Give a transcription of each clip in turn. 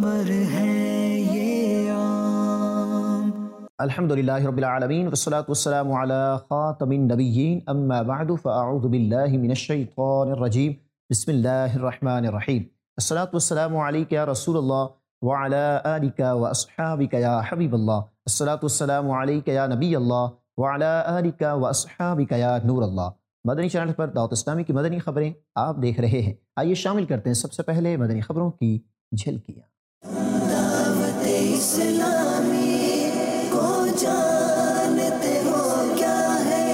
अमर है ये आम। अल्हम्दुलिल्लाहि रब्बिल आलमीन वस्सलातु वस्सलामु अला खातमिन नबिय्यीन अम्मा बअदु फ़अऊज़ु बिल्लाहि मिनश शैतानिर रजीम बिस्मिल्लाहिर रहमानिर रहीम। अस्सलातु वस्सलामु अलैका या रसूलल्लाह व अला आलिका व अस्हाबिका या हबीबल्लाह। अस्सलातु वस्सलामु अलैका या नबियल्लाह व अला आलिका व अस्हाबिका या नूरल्लाह। मदनी चैनल पर दावत इस्लामी की मदनी खबरें आप देख रहे हैं। आइए शामिल करते हैं सबसे पहले मदनी खबरों की झलकियाँ। दावत इस्लामी को जानते हो क्या है,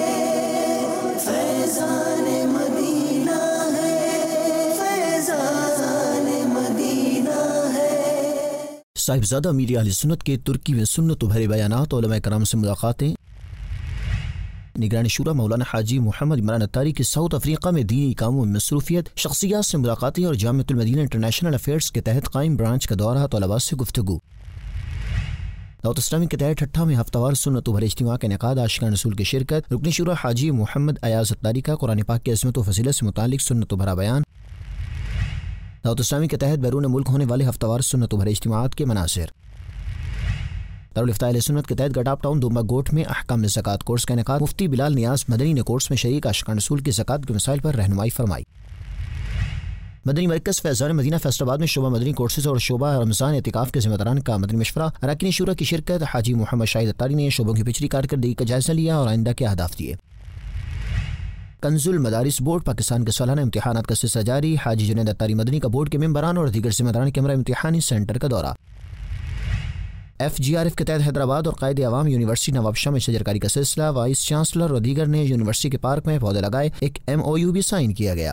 फैज़ान मदीना है, फैज़ान मदीना है। साहिबजादा अमीर अहले सुन्नत के तुर्की में सुन्नत भरे बयानात, उलमा कराम से मुलाकातें। निगरानी शूरा मौलाना हाजी मोहम्मद इमरान अत्तारी की साउथ अफ्रीका में दीनी कामों में मसरूफियत, शख्सियात से मुलाकातें और जामिअतुल मदीना इंटरनेशनल अफेयर्स के तहत कायम ब्रांच का दौरा, तलबा से गुफ्तगू। दावत इस्लामी के तहत ठट्ठा में हफ्तावार सुन्नत भरे इज्तिमा का इनेकाद, आशिकान रसूल की शिरकत, रुकन शूरा हाजी मोहम्मद अयाज अत्तारी का कुरान पाक की अज़मत व फजीलत से मुतालिक सुन्नत भरा बयान। दावत इस्लामी के तहत बैरून मुल्क होने वाले हफ्तावार सुन्नत भरे इज्तिमात के मनासिर। दारुल इफ्ता अहले सुन्नत के तहत गटाप टाउन दुम्बा गोट में अहकाम ज़कात कोर्स का इनेकाद, मुफ्ती बिलाल नियाज मदनी ने कोर्स में शरीक आशिकान रसूल की ज़कात के मसाइल पर रहनुमाई फरमाई। मदनी मरकज़ फैज़ान मदीना फैसलाबाद में शोबा मदनी कोर्सेज और शोबा रमज़ान एतिकाफ़ के ज़िम्मेदारान का मदनी मशवरा, अरकान शूरा की शिरकत। हाजी मोहम्मद शाहिद अत्तारी ने शोबों की पिछली कारकर्दगी का जायज़ा लिया और आइंदा के अहदाफ दिए। कंजुल मदारिस बोर्ड पाकिस्तान के सालाना इम्तिहानात का सिलसिला जारी, हाजी जुनैद अत्तारी मदनी का बोर्ड के मेंबरान और दीगर ज़िम्मेदारान के हमरा इम्तिहानी सेंटर का दौरा। FGRF के तहत हैदराबाद और कायदे अवाम यूनिवर्सिटी नवाबशाह में शजरकारी का सिलसिला, वाइस चांसलर और दीगर ने यूनिवर्सिटी के पार्क में पौधे लगाए, एक MOU भी साइन किया गया।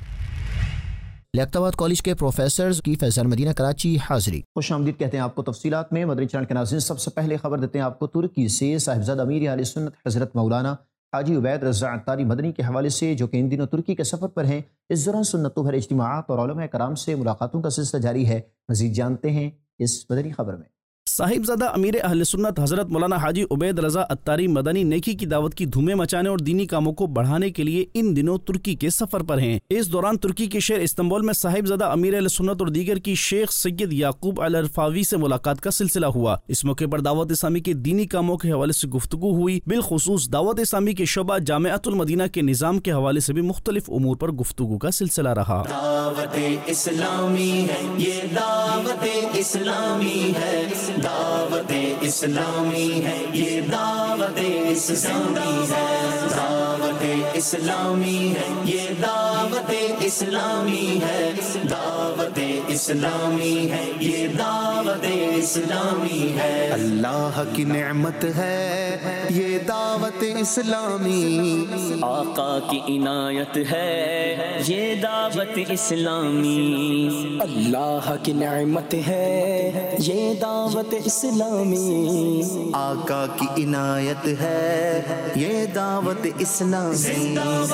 लियाकताबाद कॉलेज के प्रोफेसर्स की फैज़ान मदीना कराची हाजिरी। खुश आमदीद कहते हैं आपको तफसीलात में। मदनी चैनल के नाज़रीन, सबसे पहले खबर देते हैं आपको तुर्की से। साहिबजादा अमीर अहले सुन्नत हज़रत मौलाना हाजी उबैद रज़ा अत्तारी मदनी के हवाले से, जो कि इन दिनों तुर्की के सफ़र पर हैं, इस दौरान सुन्नत भरे इज्तिमाआत और उलमा कराम से मुलाकातों का सिलसिला जारी है। मज़ीद जानते हैं इस मदनी खबर में। साहिबजादा अमीर अहले सुन्नत हज़रत मौलाना हाजी उबैद रज़ा अत्तारी मदनी नेकी की दावत की धूमें मचाने और दीनी कामों को बढ़ाने के लिए इन दिनों तुर्की के सफर पर हैं। इस दौरान तुर्की के शहर इस्तांबुल में साहिबजादा अमीर अहले सुन्नत और दीगर की शेख सैयद याकूब अल अरफावी से मुलाकात का सिलसिला हुआ। इस मौके पर दावत इस्लामी के दीनी कामों के हवाले से गुफ्तगू हुई। बिलखुसूस दावत इस्लामी के शोबा जामिअतुल मदीना के निज़ाम के हवाले से भी मुख्तलिफ उमूर पर गुफ्तगू का सिलसिला रहा। दावत इस्लामी है ये, दावत इस्लामी है, दावत इस्लामी है ये, दावत इस्लामी है, दावत इस्लामी है ये, दावत इस्लामी है, दावत इस्लामी है ये, दावत इस्लामी है। अल्लाह की नेमत है ये दावत इस्लामी, आका की इनायत है ये दावत इस्लामी, अल्लाह की नेमत है ये दावत इस्लामी, आका की इनायत है ये दावत इस्लामी।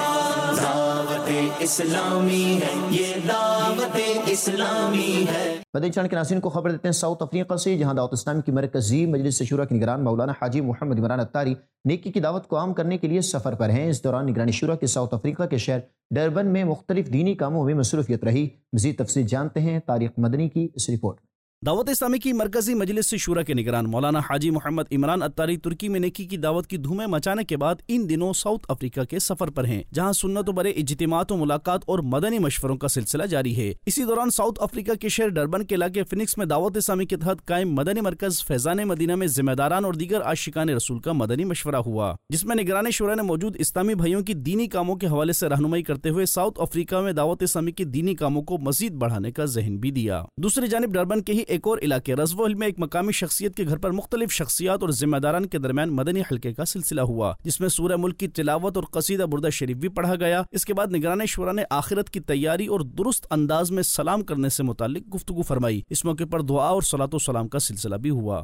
दावत इस्लामी है ये, दावत इस्लामी है। मदनी चैनल के नाज़रीन को खबर देते हैं साउथ अफ्रीका से, जहां दावत इस्लामी की मरकज़ी मजलिस शूरा के निगरान मौलाना हाजी मोहम्मद इमरान अत्तारी नेकी की दावत को आम करने के लिए सफ़र पर हैं। इस दौरान निगरानी शूरा के साउथ अफ्रीका के शहर डरबन में मुख्तलिफ दीनी कामों में मसरूफियत रही। मज़ीद तफसील जानते हैं तारिक मदनी की इस रिपोर्ट में। दावत इस्लामी की मरकजी मजलिस शूरा के निगरान मौलाना हाजी मोहम्मद इमरान अत्तारी तुर्की में नेकी की दावत की धूमें मचाने के बाद इन दिनों साउथ अफ्रीका के सफर पर हैं, जहां सुन्नत बरे इज्तिमात व मुलाकात और मदनी मशवरों का सिलसिला जारी है। इसी दौरान साउथ अफ्रीका के शहर डरबन के इलाके फिनिक्स में दावत इस्लामी के तहत कायम मदनी मरकज फैज़ान मदीना में जिम्मेदारान और दीगर आशिकान रसूल का मदनी मशवरा हुआ, जिसमें निगरानी शूरा ने मौजूद इस्लामी भाइयों की दीनी कामों के हवाले से रहनुमाई करते हुए साउथ अफ्रीका में दावत इस्लामी की दीनी कामों को मजीद बढ़ाने का ज़हन भी दिया। दूसरी जानब डरबन के ही एक और इलाके रज़वल में एक मकामी शख्सियत के घर पर मुख्तलिफ शख्सियात और जिम्मेदारान के दरमियान मदनी हल्के का सिलसिला हुआ, जिसमें सूरह मुल्क की तिलावत और कसीदा बुर्दा शरीफ भी पढ़ा गया। इसके बाद निगरानी शूरा ने आखिरत की तैयारी और दुरुस्त अंदाज में सलाम करने से मुतालिक गुफ्तगू फरमाई। इस मौके पर दुआ और सलातो सलाम का सिलसिला भी हुआ।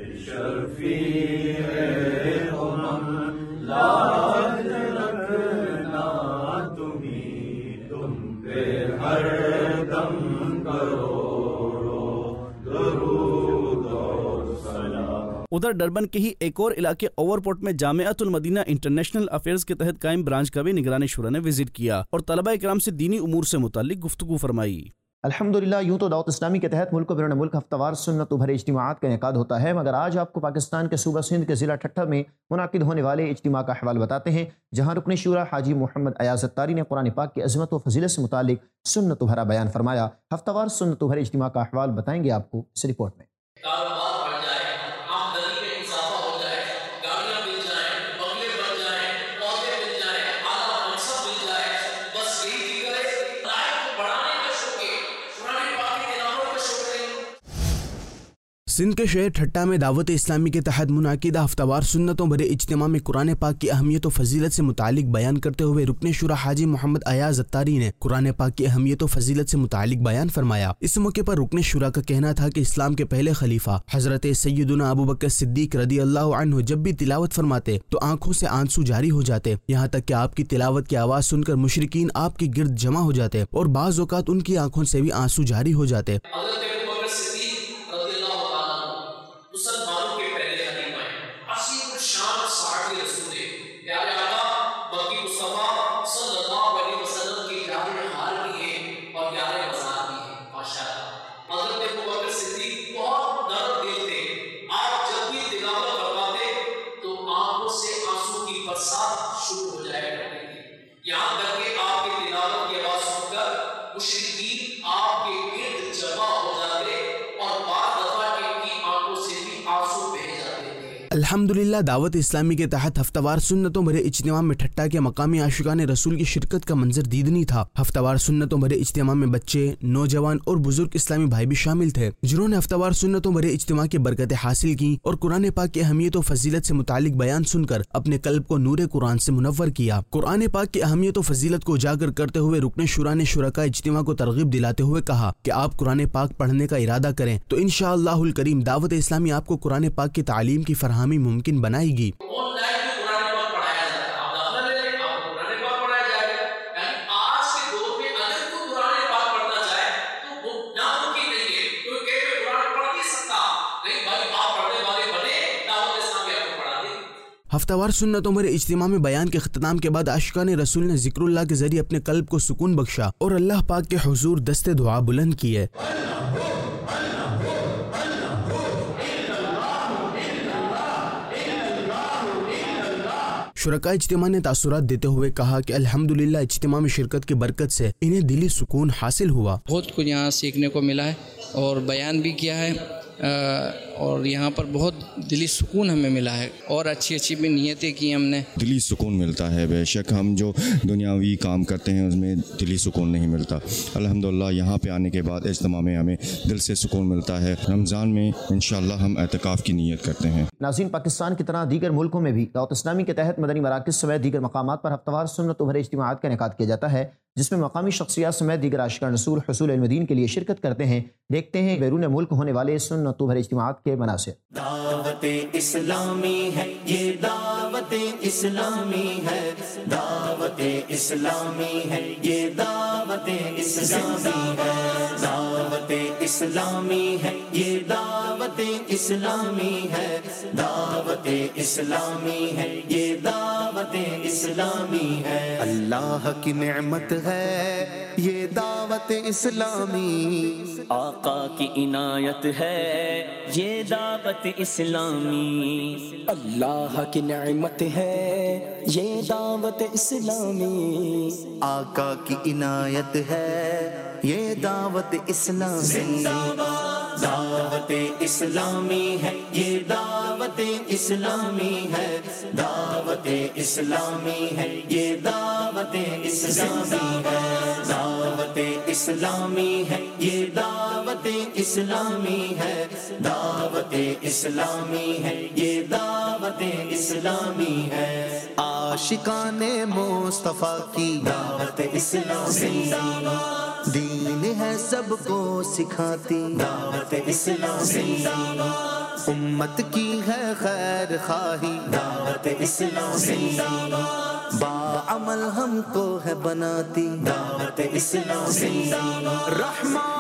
उधर डरबन के ही एक और इलाके ओवरपोर्ट में जामिअतुल मदीना इंटरनेशनल अफेयर्स के तहत कायम ब्रांच का भी निगरानी शूरा ने विजिट किया और तलबा इकराम से दीनी उमूर से मुताल्लिक गुफ्तगू फरमाई। الحمدللہ یوں تو دعوت اسلامی کے تحت ملک و بیرون ملک ہفتہ وار سنت و بھرے اجتماعات کا انعقاد ہوتا ہے، مگر آج آپ کو پاکستان کے صوبہ سندھ کے ضلع ٹھٹھہ میں منعقد ہونے والے اجتماع کا احوال بتاتے ہیں، جہاں رکن شورا حاجی محمد ایاز اتاری نے قرآن پاک کی عظمت و فضیلت سے متعلق سنت و بھرا بیان فرمایا۔ ہفتہ وار سنت و بھرے اجتماع کا احوال بتائیں گے آپ کو اس رپورٹ میں۔ سندھ کے شہر ٹھٹہ میں دعوت اسلامی کے تحت منعقدہ ہفتہ وار سنتوں بھرے اجتماع میں قرآن پاک کی اہمیت و فضیلت سے متعلق بیان کرتے ہوئے رکن شورا حاجی محمد ایاز اتاری نے قرآن پاک کی اہمیت و فضیلت سے متعلق بیان فرمایا۔ اس موقع پر رکن شورا کا کہنا تھا کہ اسلام کے پہلے خلیفہ حضرت سیدنا ابو بکر صدیق رضی اللہ عنہ جب بھی تلاوت فرماتے تو آنکھوں سے آنسو جاری ہو جاتے، یہاں تک کہ آپ کی تلاوت کی آواز سن کر مشرکین آپ کے گرد جمع ہو جاتے اور بعض اوقات ان کی آنکھوں سے بھی آنسو جاری ہو جاتے۔ الحمدللہ دعوت اسلامی کے تحت ہفتہ وار سنتوں بھرے اجتماع میں ٹھٹہ کے مقامی عاشقان رسول کی شرکت کا منظر دیدنی تھا۔ ہفتہ وار سنتوں بھرے اجتماع میں بچے، نوجوان اور بزرگ اسلامی بھائی بھی شامل تھے، جنہوں نے ہفتہ وار سنتوں بھرے اجتماع کی برکتیں حاصل کی اور قرآن پاک کی اہمیت و فضیلت سے متعلق بیان سن کر اپنے قلب کو نور قرآن سے منور کیا۔ قرآن پاک کی اہمیت و فضیلت کو اجاگر کرتے ہوئے رکن شورا نے شرکاء اجتماع کو ترغیب دلاتے ہوئے کہا کہ آپ قرآن پاک پڑھنے کا ارادہ کریں تو انشاءاللہ الکریم دعوت اسلامی آپ کو قرآن پاک کی تعلیم کی فراہمی ممکن بنائے گی۔ ہفتہ وار سنتوں بھرے اجتماع میں بیان کے اختتام کے بعد عاشقان رسول نے ذکر اللہ کے ذریعے اپنے قلب کو سکون بخشا اور اللہ پاک کے حضور دست دعا بلند کیے۔ شرکاء اجتماع نے تاثرات دیتے ہوئے کہا کہ الحمدللہ اجتماع میں شرکت کی برکت سے انہیں دلی سکون حاصل ہوا۔ بہت کچھ یہاں سیکھنے کو ملا ہے اور بیان بھی کیا ہے اور یہاں پر بہت دلی سکون ہمیں ملا ہے اور اچھی اچھی بھی نیتیں کی ہم نے۔ دلی سکون ملتا ہے، بے شک ہم جو دنیاوی کام کرتے ہیں اس میں دلی سکون نہیں ملتا۔ الحمدللہ یہاں پہ آنے کے بعد اجتماع میں ہمیں دل سے سکون ملتا ہے۔ رمضان میں انشاءاللہ ہم اعتکاف کی نیت کرتے ہیں۔ ناظرین، پاکستان کی طرح دیگر ملکوں میں بھی دعوت اسلامی کے تحت مدنی مراکز سمیت دیگر مقامات پر ہفتہ وار سنت و بھرے اجتماعات کا انعقاد کیا جاتا ہے، جس میں مقامی شخصیات سمیت دیگر عاشقان رسول حصول علم دین کے لیے شرکت کرتے ہیں۔ دیکھتے ہیں بیرون ملک ہونے والے سنت و بھرے اجتماعات کے مناظر۔ دعوت اسلامی ہے یہ، دعوت اسلامی ہے، دعوت اسلامی ہے یہ، دعوت اسلامی ہے، دعوت اسلامی ہے یہ، دعوت اسلامی ہے، دعوت اسلامی ہے یہ، دعوت اسلامی ہے۔ اللہ کی نعمت ہے یہ دعوت اسلامی، آقا کی عنایت ہے یہ دعوت اسلامی، اللہ کی نعمت ہے یہ دعوت اسلامی، آقا کی عنایت ہے یہ دعوت اسلامی۔ دعوت اسلامی ہے یہ، دعوت اسلامی ہے، دعوت اسلامی ہے یہ، دعوت اسلامی ہے، دعوت اسلامی ہے یہ، دعوت اسلامی ہے، دعوت اسلامی ہے یہ، دعوت اسلامی ہے۔ عاشقان مصطفیٰ کی دعوت اسلامی، دین ہے سب کو سکھاتی، دعوت اسلامی، امت کی ہے خیر خواہی، دعوت اسلامی، باعمل ہم کو ہے بناتی، دعوت اسلامی، رحمان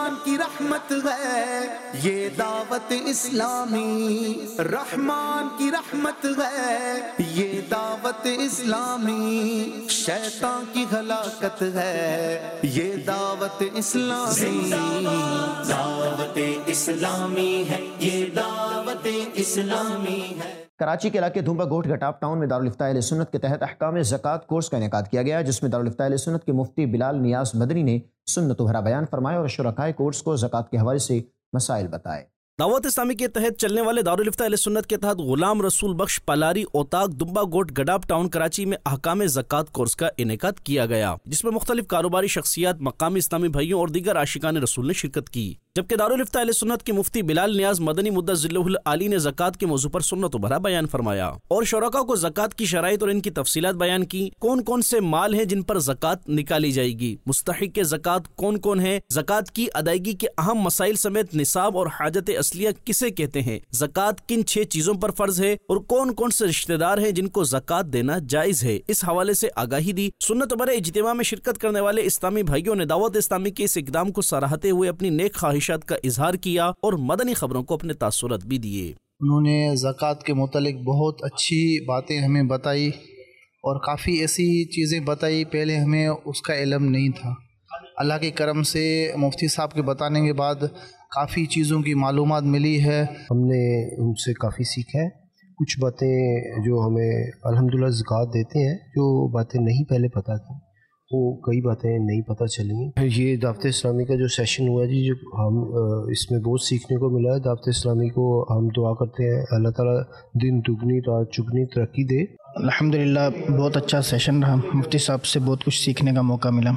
رحمان کی رحمت ہے یہ دعوت اسلامی، رحمان کی رحمت ہے یہ دعوت اسلامی، شیطان کی ہلاکت ہے یہ دعوت اسلامی، دعوت اسلامی ہے یہ دعوت اسلامی ہے۔ کراچی کے علاقے دھمبا گوٹھ گٹاپ ٹاؤن میں دارالفتاء اہل سنت کے تحت احکام زکوٰۃ کورس کا انعقاد کیا گیا، جس میں دارالفتاء اہل سنت کے مفتی بلال نیاز مدنی نے سنت و بھرا بیان فرمایا اور شرکائے کورس کو زکوٰۃ کے حوالے سے مسائل بتائے۔ دعوت اسلامی کے تحت چلنے والے دارالفتاء اہل سنت کے تحت غلام رسول بخش پالاری اوتاق دمبا گوٹ گڈاپ ٹاؤن کراچی میں احکام زکوٰۃ کورس کا انعقاد کیا گیا، جس میں مختلف کاروباری شخصیات، مقامی اسلامی بھائیوں اور دیگر عاشقان رسول نے شرکت کی، جبکہ دارالفتاء اہل سنت کے مفتی بلال نیاز مدنی مدت ذلہ العالی نے زکوٰۃ کے موضوع پر سنت و بھرا بیان فرمایا اور شرکاء کو زکوٰۃ کی شرائط اور ان کی تفصیلات بیان کی، کون کون سے مال ہیں جن پر زکوٰۃ نکالی جائے گی، مستحق زکوٰۃ کون کون ہیں، زکوٰۃ کی ادائیگی کے اہم مسائل سمیت نصاب اور حاجت اصلیہ کسے کہتے ہیں، زکوٰۃ کن 6 چیزوں پر فرض ہے اور کون کون سے رشتہ دار ہیں جن کو زکوٰۃ دینا جائز ہے، اس حوالے سے آگاہی دی۔ سنت و بھرے اجتماع میں شرکت کرنے والے اسلامی بھائیوں نے دعوت اسلامی کے اس اقدام کو سراہتے ہوئے اپنی نیک خواہشات کا اظہار کیا اور مدنی خبروں کو اپنے تاثرات بھی دیے۔ انہوں نے زکوٰۃ کے متعلق بہت اچھی باتیں ہمیں بتائی اور کافی ایسی چیزیں بتائی پہلے ہمیں اس کا علم نہیں تھا۔ اللہ کے کرم سے مفتی صاحب کے بتانے کے بعد کافی چیزوں کی معلومات ملی ہے، ہم نے ان سے کافی سیکھا ہے۔ کچھ باتیں جو ہمیں الحمدللہ زکوٰۃ دیتے ہیں، جو باتیں نہیں پہلے پتہ تھیں وہ کئی باتیں نہیں پتہ چلی ہیں۔ یہ دعوت اسلامی کا جو سیشن ہوا جی، جو ہم اس میں بہت سیکھنے کو ملا ہے۔ دعوت اسلامی کو ہم دعا کرتے ہیں اللہ تعالیٰ دن دگنی رات چگنی ترقی دے۔ الحمدللہ بہت اچھا سیشن رہا، مفتی صاحب سے بہت کچھ سیکھنے کا موقع ملا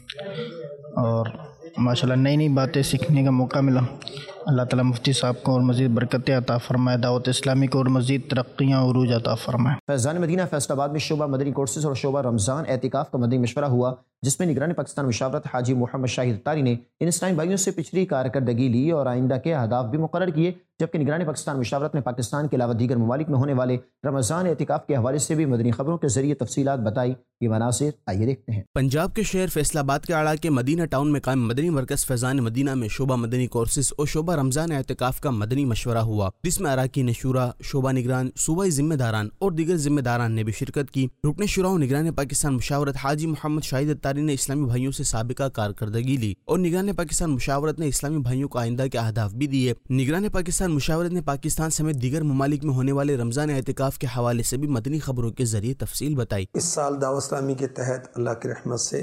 اور ماشاءاللہ نئی نئی باتیں سیکھنے کا موقع ملا۔ اللہ تعالیٰ مفتی صاحب کو اور مزید برکتیں عطا فرمائے، دعوت اسلامی کو اور مزید ترقیاں عروج عطا فرمائے۔ فیضان مدینہ فیصل آباد میں شعبہ مدنی کورسز اور شعبہ رمضان اعتکاف کا مدنی مشورہ ہوا، جس میں نگران پاکستان مشاورت حاجی محمد شاہد اتاری نے ان اسلامی بھائیوں سے پچھلی کارکردگی لی اور آئندہ کے اہداف بھی مقرر کیے، جبکہ نگران پاکستان مشاورت نے پاکستان کے علاوہ دیگر ممالک میں ہونے والے رمضان اعتکاف کے حوالے سے بھی مدنی خبروں کے ذریعے تفصیلات بتائی۔ یہ مناظر آئیے دیکھتے ہیں۔ پنجاب کے شہر فیصل آباد کے علاقے مدینہ ٹاؤن میں قائم مدنی مرکز فیضان مدینہ میں شعبہ مدنی کورسز اور شعبہ رمضان اعتکاف کا مدنی مشورہ ہوا، جس میں اراکین شورا، شعبہ نگران، صوبائی ذمہ داران اور دیگر ذمہ داران نے بھی شرکت کی۔ رکن شورا و نگران پاکستان مشاورت حاجی محمد شاہد اتاری نے اسلامی بھائیوں سے سابقہ کارکردگی لی اور نگران پاکستان مشاورت نے اسلامی بھائیوں کو آئندہ کے اہداف بھی دیے۔ نگران پاکستان مشاورت نے پاکستان سمیت دیگر ممالک میں ہونے والے رمضان اعتکاف کے حوالے سے بھی مدنی خبروں کے ذریعے تفصیل بتائی۔ اس سال دعوت اسلامی کے تحت اللہ کی رحمت سے،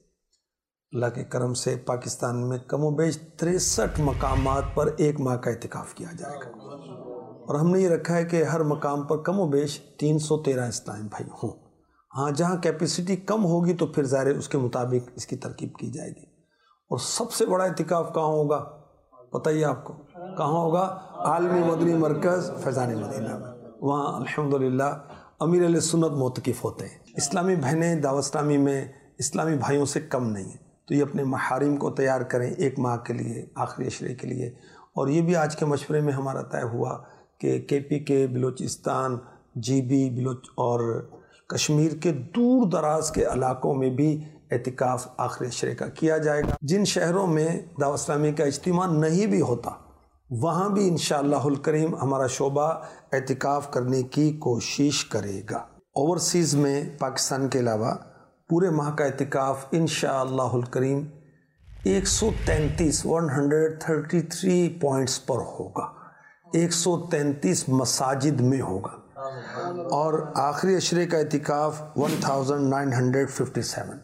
اللہ کے کرم سے پاکستان میں کم و بیش 63 مقامات پر 1 ماہ کا اعتکاف کیا جائے گا، اور ہم نے یہ رکھا ہے کہ ہر مقام پر کم و بیش 313 اسلامی بھائی ہوں۔ ہاں، جہاں کیپیسٹی کم ہوگی تو پھر ظاہر اس کے مطابق اس کی ترکیب کی جائے گی۔ اور سب سے بڑا اعتکاف کہاں ہوگا پتہ ہی آپ کو؟ کہاں ہوگا؟ عالمی مدنی مرکز فیضان مدینہ میں۔ وہاں الحمدللہ امیر اہل سنت معتکف ہوتے ہیں۔ اسلامی بہنیں دعوت اسلامی میں اسلامی بھائیوں سے کم نہیں ہیں، تو یہ اپنے محارم کو تیار کریں 1 ماہ کے لیے، آخری عشرے کے لیے۔ اور یہ بھی آج کے مشورے میں ہمارا طے ہوا کہ کے پی کے، بلوچستان، جی بی بلوچ اور کشمیر کے دور دراز کے علاقوں میں بھی اعتکاف آخری عشرے کا کیا جائے گا۔ جن شہروں میں دعوت اسلامی کا اجتماع نہیں بھی ہوتا، وہاں بھی انشاءاللہ الکریم ہمارا شعبہ اعتکاف کرنے کی کوشش کرے گا۔ اوورسیز میں پاکستان کے علاوہ پورے ماہ کا اعتکاف انشاءاللہ الکریم 133 پوائنٹس پر ہوگا، 133 مساجد میں ہوگا، اور آخری عشرے کا اعتکاف 1957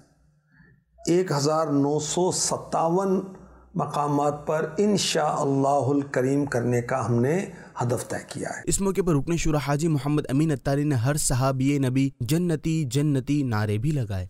1957 مقامات پر انشاءاللہ الکریم کرنے کا ہم نے ہدف طے کیا ہے۔ اس موقع پر رکن شورا حاجی محمد امین اتاری نے ہر صحابی نبی جنتی جنتی نعرے بھی لگائے۔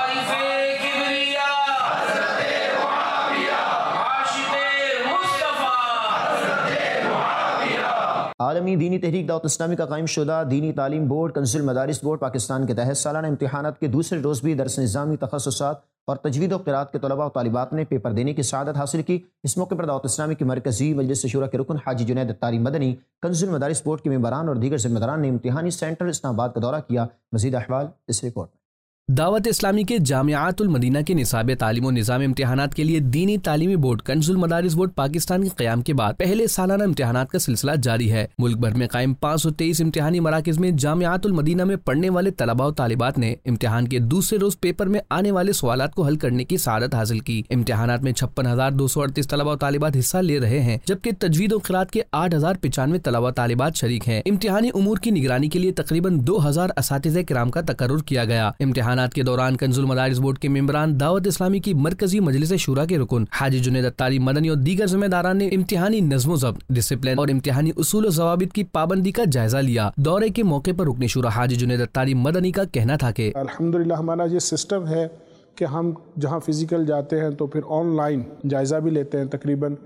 عالمی دینی تحریک دعوت اسلامی کا قائم شدہ دینی تعلیم بورڈ کنز المدارس بورڈ پاکستان کے تحت سالانہ امتحانات کے دوسرے روز بھی درس نظامی تخصصات اور تجوید و قراءت کے طلباء و طالبات نے پیپر دینے کی سعادت حاصل کی۔ اس موقع پر دعوت اسلامی کی مرکزی مجلس شورا کے رکن حاجی جنید اتاری مدنی، کنز المدارس بورڈ کے ممبران اور دیگر ذمہ داران نے امتحانی سینٹر اسلام آباد کا دورہ کیا۔ مزید احوال اس رپورٹ میں۔ دعوت اسلامی کے جامعات المدینہ کے نصاب تعلیم و نظام امتحانات کے لیے دینی تعلیمی بورڈ کنز المدارس بورڈ پاکستان کے قیام کے بعد پہلے سالانہ امتحانات کا سلسلہ جاری ہے۔ ملک بھر میں قائم 523 امتحانی مراکز میں جامعات المدینہ میں پڑھنے والے طلباء و طالبات نے امتحان کے دوسرے روز پیپر میں آنے والے سوالات کو حل کرنے کی سعادت حاصل کی۔ امتحانات میں 56,238 طلباء و طالبات حصہ لے رہے ہیں، جبکہ تجوید و قراءت کے 8,095 طلباء و طالبات شریک ہیں۔ امتحانی امور کی نگرانی کے لیے تقریباً 2,000 اساتذہ کرام کا تقرر کیا گیا۔ امتحانات کے دوران کنز المدارس بورڈ کے ممبران، دعوت اسلامی کی مرکزی مجلس شورا کے رکن حاجی جنید اتاری مدنی اور دیگر ذمہ داران نے امتحانی نظم و ضبط، ڈسپلن اور امتحانی اصول و ضوابط کی پابندی کا جائزہ لیا۔ دورے کے موقع پر رکن شورا حاجی جنید اتاری مدنی کا کہنا تھا کہ الحمدللہ ہمارا یہ سسٹم ہے کہ ہم جہاں فزیکل جاتے ہیں تو پھر آن لائن جائزہ بھی لیتے ہیں۔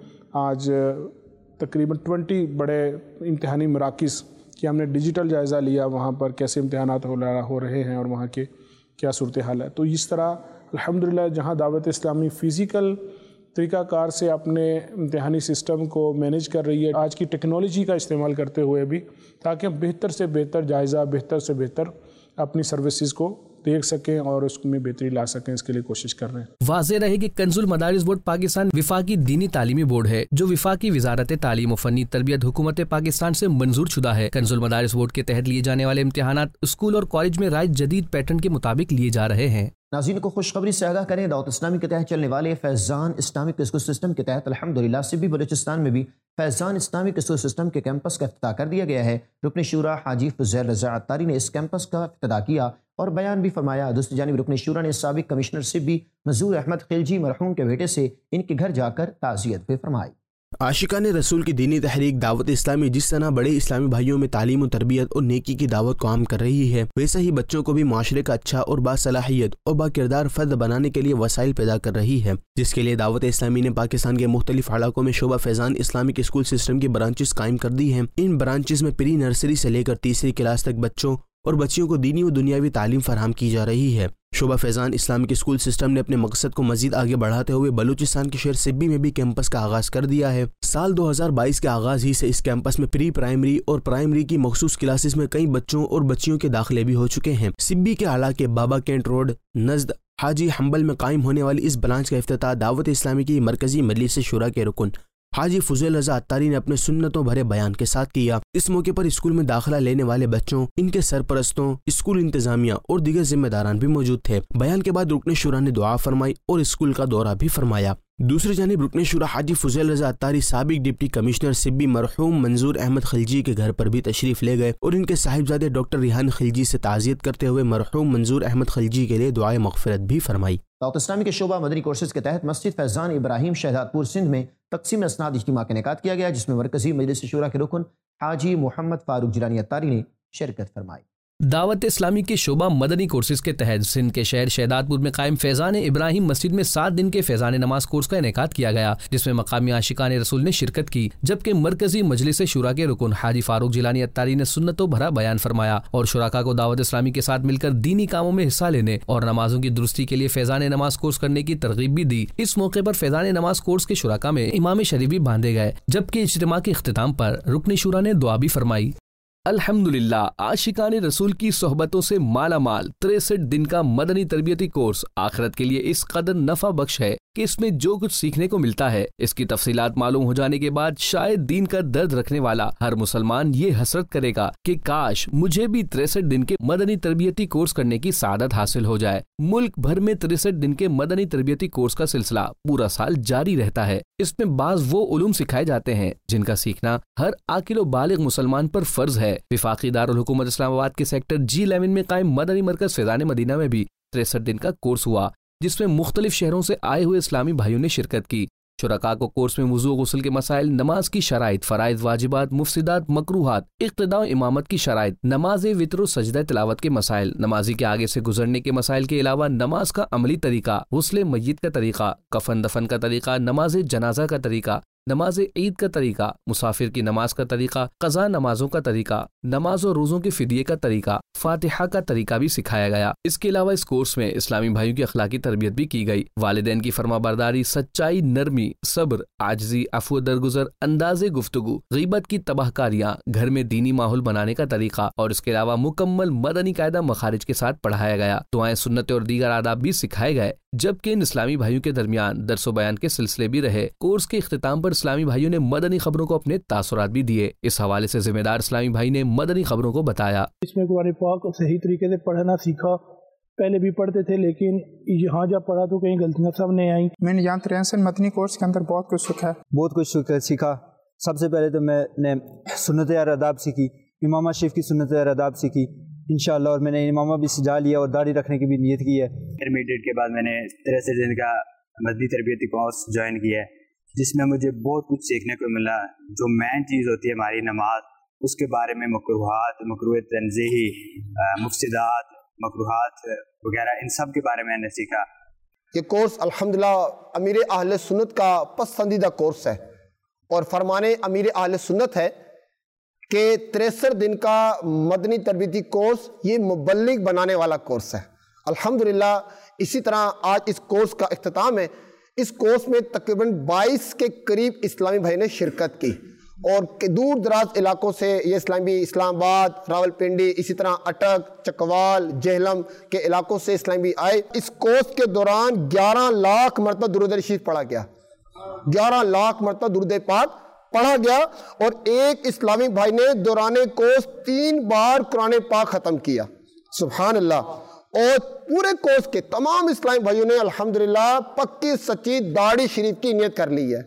آج تقریباً 20 بڑے امتحانی مراکز کی ہم نے ڈیجیٹل جائزہ لیا، وہاں پر کیسے امتحانات ہو رہے ہیں اور وہاں کے کیا صورتحال ہے۔ تو اس طرح الحمدللہ جہاں دعوت اسلامی فزیکل طریقہ کار سے اپنے امتحانی سسٹم کو مینیج کر رہی ہے، آج کی ٹیکنالوجی کا استعمال کرتے ہوئے بھی، تاکہ ہم بہتر سے بہتر جائزہ، بہتر سے بہتر اپنی سروسز کو دیکھ سکیں اور اس میں بہتری لا سکیں، اس کے لیے کوشش کر رہے ہیں۔ واضح رہے کہ کنز المدارس بورڈ پاکستان وفاقی دینی تعلیمی بورڈ ہے جو وفاقی وزارت تعلیم و فنی تربیت حکومت پاکستان سے منظور شدہ ہے۔ کنز المدارس بورڈ کے تحت لیے جانے والے امتحانات اسکول اور کالج میں رائج جدید پیٹرن کے مطابق لیے جا رہے ہیں۔ ناظرین کو خوشخبری سے آگاہ کریں، دعوت اسلامی کے تحت چلنے والے فیضان اسلامک اسکول سسٹم کے تحت الحمدللہ سبی بلوچستان میں بھی فیضان اسلامک اسکول سسٹم کے کیمپس کا افتتاح کر دیا گیا ہے۔ رکن شورا حاجی فضیل رضا عطاری نے اس کیمپس کا افتتاح کیا اور بیان بھی فرمایا۔ دوسری جانب رکن شورا نے سابق کمشنر سبی منظور احمد خلجی مرحوم کے بیٹے سے ان کے گھر جا کر تعزیت بھی فرمائی۔ عاشقان رسول کی دینی تحریک دعوت اسلامی جس طرح بڑے اسلامی بھائیوں میں تعلیم و تربیت اور نیکی کی دعوت کو عام کر رہی ہے، ویسا ہی بچوں کو بھی معاشرے کا اچھا اور باصلاحیت اور با کردار فرد بنانے کے لیے وسائل پیدا کر رہی ہے، جس کے لیے دعوت اسلامی نے پاکستان کے مختلف علاقوں میں شعبہ فیضان اسلامک اسکول سسٹم کی برانچز قائم کر دی ہیں۔ ان برانچز میں پری نرسری سے لے کر تیسری کلاس تک بچوں اور بچیوں کو دینی و دنیاوی تعلیم فراہم کی جا رہی ہے۔ شعبہ فیضان اسلامک اسکول سسٹم نے اپنے مقصد کو مزید آگے بڑھاتے ہوئے بلوچستان کے شہر سبی میں بھی کیمپس کا آغاز کر دیا ہے۔ سال 2022 کے آغاز ہی سے اس کیمپس میں پری پرائمری اور پرائمری کی مخصوص کلاسز میں کئی بچوں اور بچیوں کے داخلے بھی ہو چکے ہیں۔ سبی کے علاقے بابا کینٹ روڈ نزد حاجی حنبل میں قائم ہونے والی اس برانچ کا افتتاح دعوت اسلامی کی مرکزی مجلس شورا کے رکن حاجی فضیل رضا عطاری نے اپنے سنتوں بھرے بیان کے ساتھ کیا۔ اس موقع پر اسکول میں داخلہ لینے والے بچوں، ان کے سرپرستوں، اسکول انتظامیہ اور دیگر ذمہ داران بھی موجود تھے۔ بیان کے بعد رکن شورا نے دعا فرمائی اور اسکول کا دورہ بھی فرمایا۔ دوسری جانب رکن شورا حاجی فضیل رضا عطاری سابق ڈپٹی کمشنر سبی مرحوم منظور احمد خلجی کے گھر پر بھی تشریف لے گئے اور ان کے صاحبزادے ڈاکٹر ریحان خلجی سے تعزیت کرتے ہوئے مرحوم منظور احمد خلجی کے لیے دعائے مغفرت بھی فرمائی۔ دعوت اسلامی کے شعبہ مدنی کورسز کے تحت مسجد فیضان ابراہیم شہزاد پور سندھ میں تقسیم اسناد اجتماع کا انعقاد کیا گیا، جس میں مرکزی مجلس شورا کے رکن حاجی محمد فاروق جیلانی عطاری نے شرکت فرمائی۔ دعوت اسلامی کے شعبہ مدنی کورسز کے تحت سندھ کے شہر شہزاد پور میں قائم فیضان ابراہیم مسجد میں 7 دن کے فیضان نماز کورس کا انعقاد کیا گیا، جس میں مقامی عاشقان رسول نے شرکت کی، جبکہ مرکزی مجلس شورا کے رکن حاجی فاروق جیلانی عطاری نے سنتوں بھرا بیان فرمایا اور شرکاء کو دعوت اسلامی کے ساتھ مل کر دینی کاموں میں حصہ لینے اور نمازوں کی درستی کے لیے فیضان نماز کورس کرنے کی ترغیب بھی دی۔ اس موقع پر فیضان نماز کورس کے شرکاء میں امام شریف بھی باندھے گئے، جبکہ اجتماع کے اختتام پر رکن شورا نے دعا بھی فرمائی۔ الحمدللہ عاشقان رسول کی صحبتوں سے مالا مال 63 دن کا مدنی تربیتی کورس آخرت کے لیے اس قدر نفع بخش ہے کہ اس میں جو کچھ سیکھنے کو ملتا ہے، اس کی تفصیلات معلوم ہو جانے کے بعد شاید دین کا درد رکھنے والا ہر مسلمان یہ حسرت کرے گا کہ کاش مجھے بھی 63 دن کے مدنی تربیتی کورس کرنے کی سعادت حاصل ہو جائے۔ ملک بھر میں 63 دن کے مدنی تربیتی کورس کا سلسلہ پورا سال جاری رہتا ہے۔ اس میں بعض وہ علوم سکھائے جاتے ہیں جن کا سیکھنا ہر عاقل و بالغ مسلمان پر فرض ہے۔ وفاقی دارالحکومت اسلام آباد کے سیکٹر G11 میں قائم مدنی مرکز فیضان مدینہ میں بھی 63 دن کا کورس ہوا، جس میں مختلف شہروں سے آئے ہوئے اسلامی بھائیوں نے شرکت کی۔ شرکاء کو کورس میں وضو غسل کے مسائل، نماز کی شرائط، فرائض واجبات، مفسدات مکروہات، اقتداء و امامت کی شرائط، نماز وتر و سجدہ تلاوت کے مسائل، نمازی کے آگے سے گزرنے کے مسائل کے علاوہ نماز کا عملی طریقہ، غسل میت کا طریقہ، کفن دفن کا طریقہ، نماز جنازہ کا طریقہ، نماز عید کا طریقہ، مسافر کی نماز کا طریقہ، قضا نمازوں کا طریقہ، نماز و روزوں کے فدیے کا طریقہ، فاتحہ کا طریقہ بھی سکھایا گیا۔ اس کے علاوہ اس کورس میں اسلامی بھائیوں کی اخلاقی تربیت بھی کی گئی۔ والدین کی فرما برداری، سچائی، نرمی، صبر، عاجزی، عفو درگزر، انداز گفتگو، غیبت کی تباہ کاریاں، گھر میں دینی ماحول بنانے کا طریقہ اور اس کے علاوہ مکمل مدنی قاعدہ مخارج کے ساتھ پڑھایا گیا۔ دعائیں، سنتیں اور دیگر آداب بھی سکھائے گئے، جبکہ ان اسلامی بھائیوں کے درمیان درس و بیان کے سلسلے بھی رہے۔ کورس کے اختتام پر اسلامی بھائیوں نے مدنی خبروں کو اپنے تاثرات بھی دیے۔ اس حوالے سے ذمہ دار اسلامی بھائی نے مدنی خبروں کو بتایا۔ اس میں قرآن پاک صحیح طریقے سے پڑھنا سیکھا، پہلے بھی پڑھتے تھے لیکن یہاں جب پڑھا تو کہیں غلطیاں سامنے آئیں۔ میں نے یہاں ترین مدنی کورس کے اندر بہت کچھ سیکھا ہے، بہت کچھ سیکھا۔ سب سے پہلے تو میں نے سنت اور آداب سیکھی، امامہ شریف کی سنت اور آداب سیکھی انشاءاللہ، اور میں نے امامہ بھی سجا لیا اور داڑھی رکھنے کی بھی نیت کی ہے۔ انٹرمیڈیٹ کے بعد میں نے 63 دن کا مدنی تربیتی کورس جوائن کیا ہے، جس میں مجھے بہت کچھ سیکھنے کو ملا۔ جو مین چیز ہوتی ہے ہماری نماز، اس کے بارے میں مکروہات، مکروہ تنزیہی، مفسدات، مکروہات وغیرہ، ان سب کے بارے میں نے سیکھا۔ یہ کورس الحمدللہ امیر اہل سنت کا پسندیدہ کورس ہے، اور فرمان امیر اہل سنت ہے کہ 63 دن کا مدنی تربیتی کورس یہ مبلغ بنانے والا کورس ہے۔ الحمدللہ اسی طرح آج اس کورس کا اختتام ہے۔ اس کورس میں تقریباً 22 کے قریب اسلامی بھائی نے شرکت کی، اور دور دراز علاقوں سے یہ اسلامی اسلام آباد، راول پنڈی، اسی طرح اٹک، چکوال، جہلم کے علاقوں سے اسلامی آئے۔ اس کورس کے دوران 11 لاکھ مرتبہ درود شریف پڑھا گیا، 11 لاکھ مرتبہ درود پاک پڑھا گیا، اور ایک اسلامی بھائی نے دوران کورس 3 بار قرآن پاک ختم کیا، سبحان اللہ۔ اور پورے کورس کے تمام اسلامی بھائیوں نے الحمدللہ پکی سچی داڑھی شریف کی نیت کر لی ہے،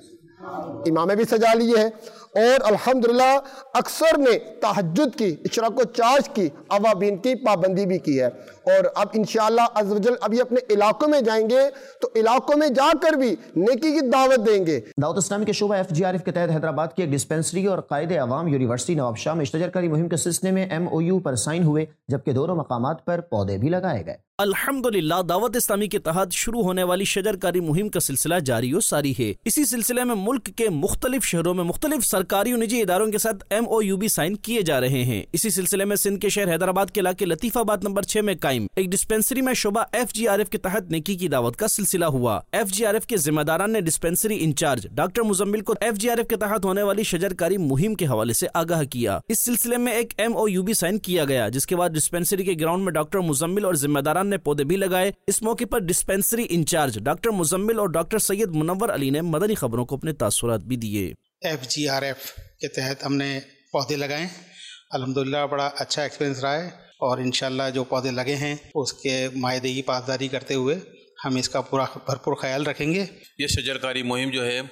امامے بھی سجا لیے ہیں، اور الحمدللہ اکثر نے تہجد کی، اشراق و چاش کی، اوابین کی پابندی بھی کی ہے۔ اور اب انشاءاللہ عز و جل ابھی اپنے علاقوں میں جائیں گے تو علاقوں میں جا کر بھی نیکی کی دعوت دیں گے۔ دعوت اسلامی کے شعبہ FGRF کے تحت حیدرآباد کی ایک ڈسپنسری اور قائد عوام یونیورسٹی نواب شاہ میں اشتجار کاری مہم کے سلسلے میں MOU پر سائن ہوئے، جبکہ دونوں مقامات پر پودے بھی لگائے گئے۔ الحمدللہ دعوت اسلامی کے تحت شروع ہونے والی شجر کاری مہم کا سلسلہ جاری و ساری ہے۔ اسی سلسلے میں ملک کے مختلف شہروں میں مختلف سرکاری و نجی اداروں کے ساتھ MOU بھی سائن کیے جا رہے ہیں۔ اسی سلسلے میں سندھ کے شہر حیدرآباد کے علاقے لطیف آباد نمبر 6 میں قائم ایک ڈسپنسری میں شعبہ FGRF کے تحت نیکی کی دعوت کا سلسلہ ہوا۔ FGRF کے ذمہ داران نے ڈسپنسری انچارج ڈاکٹر مزمل کو FGRF کے تحت ہونے والی شجر کاری مہم کے حوالے سے آگاہ کیا۔ اس سلسلے میں ایک MOU بھی سائن کیا گیا، جس کے بعد ڈسپنسری کے گراؤنڈ میں ڈاکٹر مزمل اور ذمہ داران نے پودے بھی لگائے۔ اس موقع پر ڈسپنسری انچارج ڈاکٹر مزمل اور ڈاکٹر سید منور علی نے مدنی خبروں کو اپنے تاثرات بھی دیے۔ FGRF کے تحت ہم نے پودے لگائے، الحمدللہ بڑا اچھا ایکسپیرینس رہا ہے، اور انشاءاللہ جو پودے لگے ہیں اس کے معاہدے کی پاسداری کرتے ہوئے ہم اس کا پورا بھرپور خیال رکھیں گے۔ یہ شجر کاری مہم جو ہے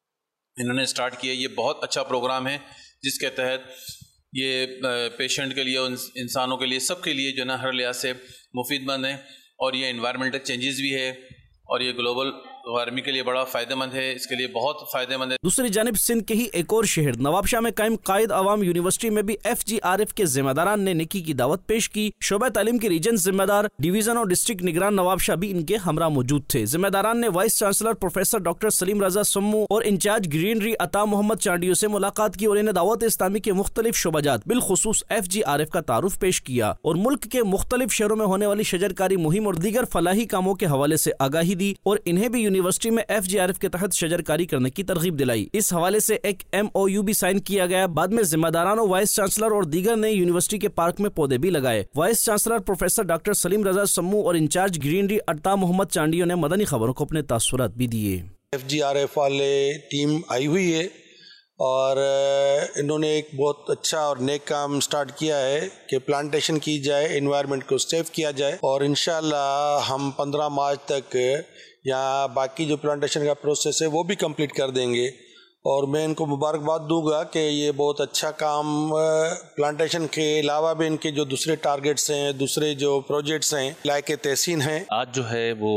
انہوں نے سٹارٹ کی ہے، یہ بہت اچھا پروگرام ہے، جس کے تحت یہ پیشنٹ کے لیے، انسانوں کے لیے، سب کے لیے جو نا ہر لحاظ سے مفید مند ہے، اور یہ انوائرمنٹل چینجز بھی ہے، اور یہ گلوبل وارمنگ کے لیے بڑا فائدہ مند ہے، اس کے لیے بہت فائدہ مند ہے۔ دوسری جانب سندھ کے ہی ایک اور شہر نواب شاہ میں قائم قائد عوام یونیورسٹی میں بھی FGRF کے ذمہ داران نے نیکی کی دعوت پیش کی۔ شعبہ تعلیم کے ریجن ذمہ دار، ڈویژن اور ڈسٹرکٹ نگران نواب شاہ بھی ان کے ہمراہ موجود تھے۔ ذمہ داران نے vice chancellor professor doctor Saleem Raza Samo اور انچارج گرینری عطا محمد چانڈیو سے ملاقات کی، اور انہیں دعوت اسلامی کے مختلف شعبہ جات بالخصوص FGRF کا تعارف پیش کیا، اور ملک کے مختلف شہروں میں ہونے والی شجر کاری مہم اور دیگر فلاحی کاموں کے حوالے سے آگاہی دی، اور انہیں بھی یونیورسٹی میں FGRF کے تحت شجر کاری کرنے کی ترغیب دلائی۔ اس حوالے سے ایک MOU بھی سائن کیا گیا۔ بعد میں ذمہ دارانوں، وائس چانسلر اور دیگر نے یونیورسٹی کے پارک میں پودے بھی لگائے۔ Vice chancellor professor doctor Saleem Raza Samo اور انچارج گرینری عطا محمد چانڈیو نے مدنی خبروں کو اپنے تاثرات بھی دیے۔ FGRF والے ٹیم آئی ہوئی ہے، اور انہوں نے ایک بہت اچھا اور نیک کام سٹارٹ کیا ہے کہ پلانٹیشن کی جائے، انوائرمنٹ کو سیف کیا جائے، اور انشاءاللہ ہم 15 مارچ تک یہاں باقی جو پلانٹیشن کا پروسیس ہے وہ بھی کمپلیٹ کر دیں گے۔ اور میں ان کو مبارکباد دوں گا کہ یہ بہت اچھا کام، پلانٹیشن کے علاوہ بھی ان کے جو دوسرے ٹارگیٹس ہیں، دوسرے جو پروجیکٹس ہیں لائق تحسین ہیں۔ آج جو ہے وہ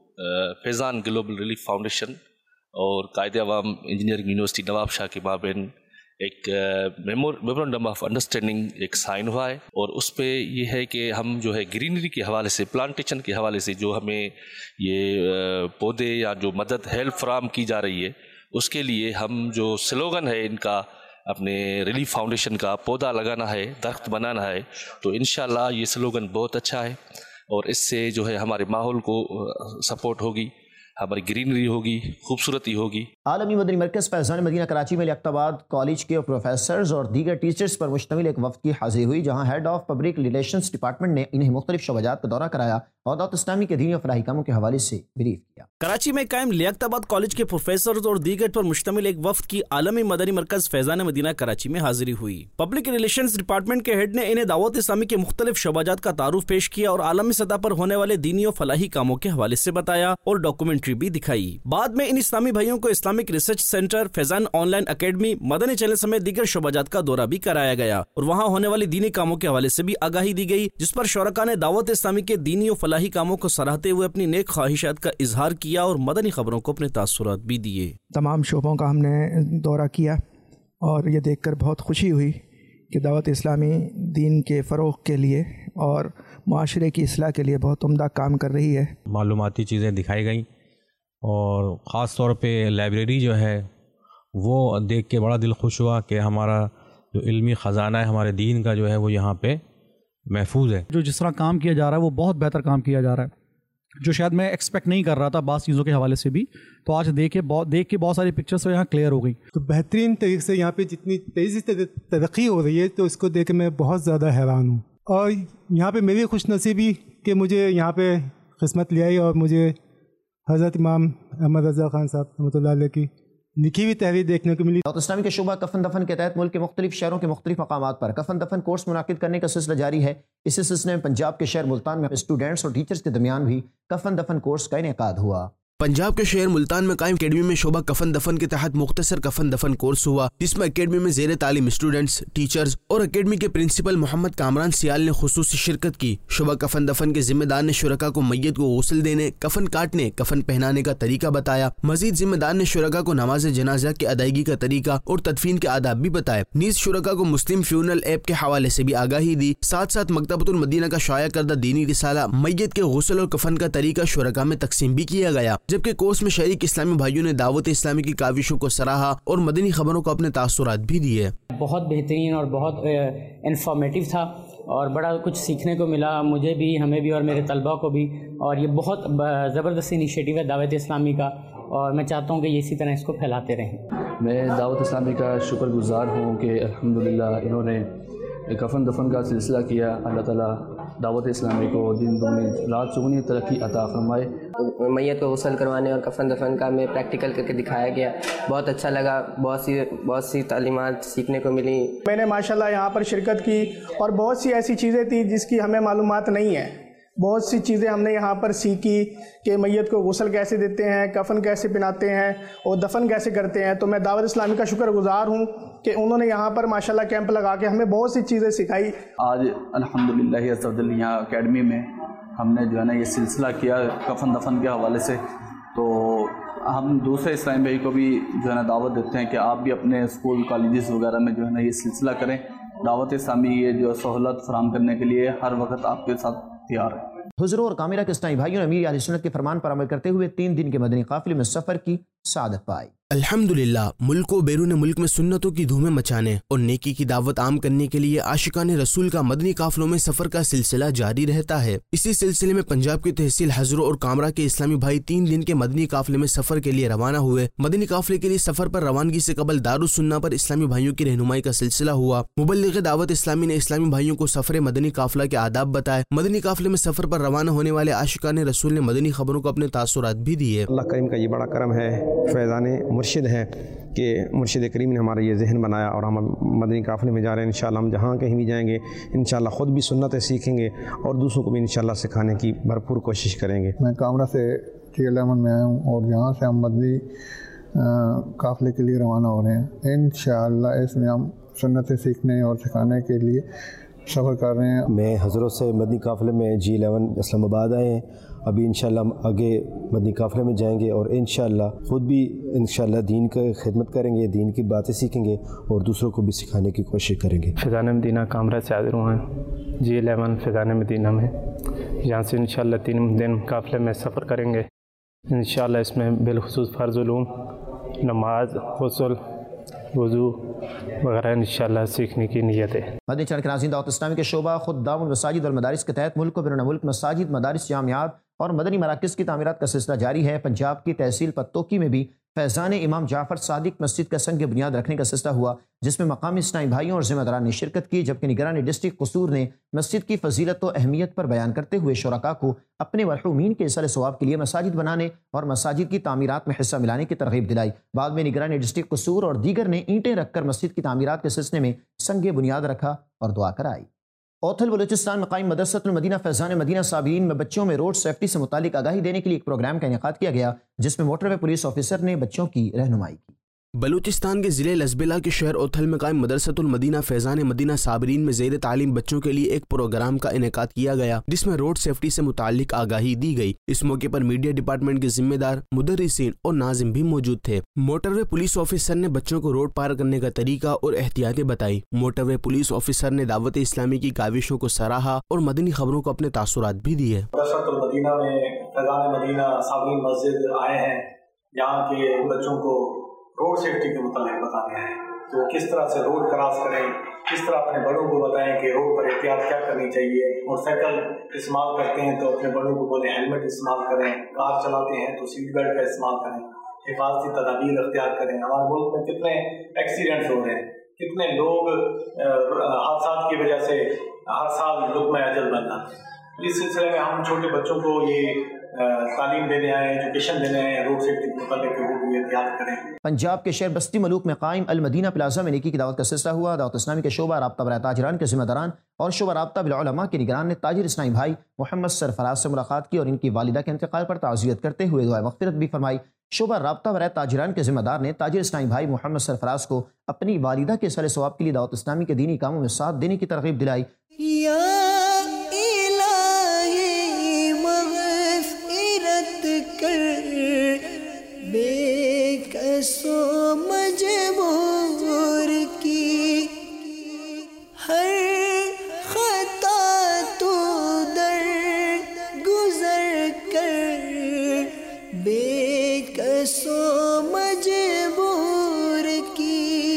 فیضان گلوبل ریلیف فاؤنڈیشن اور قائد عوام انجینئرنگ یونیورسٹی نواب شاہ کے مابین ایک میمورنڈم آف انڈرسٹینڈنگ ایک سائن ہوا ہے، اور اس پہ یہ ہے کہ ہم جو ہے گرینری کے حوالے سے، پلانٹیشن کے حوالے سے جو ہمیں یہ پودے یا جو مدد ہیلپ فراہم کی جا رہی ہے، اس کے لیے ہم جو سلوگن ہے ان کا اپنے ریلیف فاؤنڈیشن کا پودا لگانا ہے، درخت بنانا ہے، تو انشاءاللہ یہ سلوگن بہت اچھا ہے اور اس سے جو ہے ہمارے ماحول کو سپورٹ ہوگی، ہماری گرینری ہوگی، خوبصورتی ہوگی۔ عالمی مدنی مرکز فیضان مدینہ کراچی میں لیاقتآباد کالج کے پروفیسرز اور دیگر ٹیچرز پر مشتمل ایک وفد کی حاضری ہوئی، جہاں head of public relations department نے انہیں مختلف شعبات کا دورہ کرایا اور دعوت اسلامی کے دینی و فلاحی کاموں کے حوالے سے بریف کیا۔ کراچی میں قائم لیاقتآباد کالج کے پروفیسرز اور دیگر پر مشتمل ایک وفد کی عالمی مدنی مرکز فیضان مدینہ کراچی میں حاضری ہوئی۔ پبلک ریلیشنز ڈپارٹمنٹ کے ہیڈ نے انہیں دعوت اسلامی کے مختلف شعبات کا تعارف پیش کیا اور عالمی سطح پر ہونے والے دینی و فلاحی کاموں کے حوالے سے بتایا اور ڈاکومنٹری بھی دکھائی۔ بعد میں ان اسلامی بھائیوں کو Islamic research center, Faizan online academy, Madani channel سمیت دیگر شعبات کا دورہ بھی کرایا گیا اور وہاں ہونے والی دینی کاموں کے حوالے سے بھی آگاہی دی گئی، جس پر شرکاء نے دعوت اسلامی کے دینی و فلاحی کاموں کو سراہتے ہوئے اپنی نیک خواہشات کا اظہار کیا اور مدنی خبروں کو اپنے تاثرات بھی دیے۔ تمام شعبوں کا ہم نے دورہ کیا اور یہ دیکھ کر بہت خوشی ہوئی کہ دعوت اسلامی دین کے فروغ کے لیے اور معاشرے کی اصلاح کے لیے بہت عمدہ کام کر رہی ہے۔ معلوماتی چیزیں دکھائی گئیں اور خاص طور پہ لائبریری جو ہے وہ دیکھ کے بڑا دل خوش ہوا کہ ہمارا جو علمی خزانہ ہے ہمارے دین کا جو ہے وہ یہاں پہ محفوظ ہے۔ جو جس طرح کام کیا جا رہا ہے وہ بہت بہتر کام کیا جا رہا ہے، جو شاید میں ایکسپیکٹ نہیں کر رہا تھا بعض چیزوں کے حوالے سے بھی، تو آج دیکھ کے بہت ساری پکچرز یہاں کلیئر ہو گئی۔ تو بہترین طریقے سے یہاں پہ جتنی تیزی سے ترقی ہو رہی ہے تو اس کو دیکھ کے میں بہت زیادہ حیران ہوں، اور یہاں پہ میری خوش نصیبی کہ مجھے یہاں پہ قسمت لے آئی اور مجھے حضرت امام احمد رضا خان صاحب رحمۃ اللہ علیہ کی لکھی ہوئی تحریر دیکھنے کو ملی۔ دعوت اسلامی کے شعبہ کفن دفن کے تحت ملک کے مختلف شہروں کے مختلف مقامات پر کفن دفن کورس منعقد کرنے کا سلسلہ جاری ہے۔ اسی سلسلے میں پنجاب کے شہر ملتان میں اسٹوڈنٹس اور ٹیچرز کے درمیان بھی کفن دفن کورس کا انعقاد ہوا۔ پنجاب کے شہر ملتان میں قائم اکیڈمی میں شعبہ کفن دفن کے تحت مختصر کفن دفن کورس ہوا، جس میں اکیڈمی میں زیر تعلیم اسٹوڈنٹس، ٹیچرز اور اکیڈمی کے پرنسپل محمد کامران سیال نے خصوصی شرکت کی۔ شعبہ کفن دفن کے ذمہ دار نے شرکاء کو میت کو غسل دینے، کفن کاٹنے، کفن پہنانے کا طریقہ بتایا۔ مزید ذمہ دار نے شرکاء کو نماز جنازہ کی ادائیگی کا طریقہ اور تدفین کے آداب بھی بتائے۔ نیز شرکاء کو مسلم فیونرل ایپ کے حوالے سے بھی آگاہی دی۔ ساتھ ساتھ مکتبۃ المدینہ کا شائع کردہ دینی رسالہ میت کے غسل اور کفن کا طریقہ شرکاء میں تقسیم بھی کیا گیا، جبکہ کورس میں شریک اسلامی بھائیوں نے دعوت اسلامی کی کاوشوں کو سراہا اور مدنی خبروں کو اپنے تاثرات بھی دیے۔ بہت بہترین اور بہت انفارمیٹیو تھا اور بڑا کچھ سیکھنے کو ملا مجھے بھی، ہمیں بھی اور میرے طلباء کو بھی، اور یہ بہت زبردست انیشیٹو ہے دعوت اسلامی کا، اور میں چاہتا ہوں کہ یہ اسی طرح اس کو پھیلاتے رہیں۔ میں دعوت اسلامی کا شکر گزار ہوں کہ الحمدللہ انہوں نے کفن دفن کا سلسلہ کیا۔ اللہ تعالیٰ دعوت اسلامی کو دن دگنی رات چگنی ترقی عطا فرمائے۔ میت کو غسل کروانے اور کفن دفن کا میں پریکٹیکل کر کے دکھایا گیا، بہت اچھا لگا، بہت سی تعلیمات سیکھنے کو ملی۔ میں نے ماشاءاللہ یہاں پر شرکت کی اور بہت سی ایسی چیزیں تھیں جس کی ہمیں معلومات نہیں ہے، بہت سی چیزیں ہم نے یہاں پر سیکھی کہ میت کو غسل کیسے دیتے ہیں، کفن کیسے پہناتے ہیں اور دفن کیسے کرتے ہیں۔ تو میں دعوت اسلامی کا شکر گزار ہوں کہ انہوں نے یہاں پر ماشاءاللہ کیمپ لگا کے ہمیں بہت سی چیزیں سکھائی۔ آج الحمدللہ عز و جل یہاں اکیڈمی میں ہم نے جو ہے نا یہ سلسلہ کیا کفن دفن کے حوالے سے، تو ہم دوسرے اسلامی بھائی کو بھی جو ہے نا دعوت دیتے ہیں کہ آپ بھی اپنے اسکول کالجز وغیرہ میں جو ہے نا یہ سلسلہ کریں۔ دعوت اسلامی یہ جو سہولت فراہم کرنے کے لیے ہر وقت آپ کے ساتھ تیار ہے۔ حضروں اور کاملہ کے اسلامی بھائیوں نے امیر اہل سنت کے فرمان پر عمل کرتے ہوئے 3 دن کے مدنی قافلے میں سفر کی سعادت پائی۔ الحمدللہ ملک و بیرون ملک میں سنتوں کی دھومیں مچانے اور نیکی کی دعوت عام کرنے کے لیے عاشقان رسول کا مدنی قافلوں میں سفر کا سلسلہ جاری رہتا ہے۔ اسی سلسلے میں پنجاب کی تحصیل ہزرو اور کامرا کے اسلامی بھائی 3 دن کے مدنی قافلے میں سفر کے لیے روانہ ہوئے۔ مدنی قافلے کے لیے سفر پر روانگی سے قبل دارالسنہ پر اسلامی بھائیوں کی رہنمائی کا سلسلہ ہوا۔ مبلغ دعوت اسلامی نے اسلامی بھائیوں کو سفر مدنی قافلہ کے آداب بتائے۔ مدنی قافلے میں سفر پر روانہ ہونے والے عاشقان رسول نے مدنی خبروں کو اپنے تاثرات بھی دیے۔ اللہ کریم کا یہ بڑا کرم ہے، فیضان مرشد ہے کہ مرشد کریم نے ہمارا یہ ذہن بنایا اور ہم مدنی قافلے میں جا رہے ہیں۔ انشاءاللہ ہم جہاں کہیں بھی جائیں گے انشاءاللہ خود بھی سنتیں سیکھیں گے اور دوسروں کو بھی انشاءاللہ سکھانے کی بھرپور کوشش کریں گے۔ میں کامرا سے T11 میں آیا ہوں اور یہاں سے ہم مدنی قافلے کے لیے روانہ ہو رہے ہیں۔ انشاءاللہ اس میں ہم سنتیں سیکھنے اور سکھانے کے لیے سفر کر رہے ہیں۔ میں حضرت سے مدنی قافلے میں G11 اسلام آباد آئے ہیں۔ ابھی انشاءاللہ ہم آگے مدنی قافلے میں جائیں گے اور انشاءاللہ خود بھی انشاءاللہ دین کا خدمت کریں گے، دین کی باتیں سیکھیں گے اور دوسروں کو بھی سکھانے کی کوشش کریں گے۔ فیضان مدینہ کامرا سے حاضر ہوئے ہیں G11 فیضان مدینہ میں، یہاں سے انشاءاللہ 3 دن قافلے میں سفر کریں گے۔ انشاءاللہ اس میں بالخصوص فرض علوم नमाज गुस्ल वज़ू वगैरह इंशाअल्लाह सीखने की नीयत है। मदनी चैनल के नाज़रीन, दावत इस्लामी के शोबा खुद्दामुल मसाजिद वल मदारिस के तहत मुल्क व बैरुन मुल्क मसाजिद, मदारिस, जामियात और मदनी मराकज़ की तामीरात का सिलसिला जारी है। पंजाब की तहसील पत्तोकी में भी फैज़ान इमाम जाफ़र सादिक मस्जिद का संग बुनियाद रखने का सिलसिला हुआ, जिसमें मकामी इस्लामी भाइयों और ज़िम्मेदारान ने शिरकत की, जबकि निगरान डिस्ट्रिक्ट कसूर ने मस्जिद की फजीलत व अहमियत पर बयान करते हुए शुरका को अपने मरहूमीन के इसाले सवाब के लिए मसाजिद बनाने और मसाजिद की तामीरात में हिस्सा मिलाने की तरगीब दिलाई। बाद में निगरान डिस्ट्रिक्ट कसूर और दीगर ने ईंटें रखकर मस्जिद की तामीरात के सिलसिले में संग बुनियाद रखा और दुआ कराई। औथल बलूचिस्तान में कायम मदरसतुल मदीना फैज़ान मदीना साबिरीन में बच्चों में रोड सेफ्टी से मुतालिक आगाही देने के लिए एक प्रोग्राम का इनेकाद किया गया, जिसमें मोटरवे पुलिस ऑफिसर ने बच्चों की रहनुमाई की। बलूचिस्तान के ज़िले लजबेला के शहर ओथल में कायम मदरसतुल मदीना फैज़ान मदीना साबिरीन में ज़ेर तालीम बच्चों के लिए एक प्रोग्राम का इनेकाद किया गया, जिसमें रोड सेफ्टी से मुतालिक आगाही दी गई। इस मौके पर मीडिया डिपार्टमेंट के जिम्मेदार, मुदर्रिसीन और नाजिम भी मौजूद थे। मोटरवे पुलिस ऑफिसर ने बच्चों को रोड पार करने का तरीका और एहतियातें बताई। मोटरवे पुलिस ऑफिसर ने दावत इस्लामी की काविशों को सराहा और मदनी खबरों को अपने तासुरात भी दिए। मदीना में फैज़ान मदीना साबिरीन मस्जिद आए हैं, यहाँ के बच्चों को रोड सेफ्टी के मुताबिक बताने हैं, तो किस तरह से रोड क्रॉस करें, किस तरह अपने बड़ों को बताएं कि रोड पर एहतियात क्या करनी चाहिए। मोटरसाइकिल इस्तेमाल करते हैं तो अपने बड़ों को बोले हेलमेट इस्तेमाल करें, कार चलाते हैं तो सीट बेल्ट का इस्तेमाल करें, हिफाजती तदाबीर अख्तियार करें। हमारे मुल्क में कितने एक्सीडेंट्स हो रहे हैं, कितने लोग हादसात की वजह से हर साल लुक़्मा अजल बन जाते हैं। इस सिलसिले में हम छोटे बच्चों को ये तालीम देने आए, एजुकेशन देने आए, रोड सेफ्टी के मुताबिक वो एहतियात करें। पंजाब के शहर बस्ती मलूक में कायम अल मदीना प्लाजा में नेकी की दावत का सिलसिला हुआ। दावत इस्लामी के शोबा राब्ता बराए ताजिरान के ज़िम्मेदारान और शोबा राब्ता बिल उलमा के निगरान ने ताजिर इस्लामी भाई मोहम्मद सरफराज से मुलाकात की और इनकी वालिदा के इंतकाल पर ताज़ियत करते हुए दुआ मग़फ़िरत भी फरमाई। शोबा राब्ता बराए ताजिरान के ज़िम्मेदार ने ताजिर इस्लामी भाई मोहम्मद सरफराज को अपनी वालिदा के इसाले सवाब के लिए दावत इस्लामी के दीनी कामों में साथ देने की तरगीब दिलाई। बेकसो मजबूर की हर खता तू दर गुजर कर, बेकसो मजबूर की।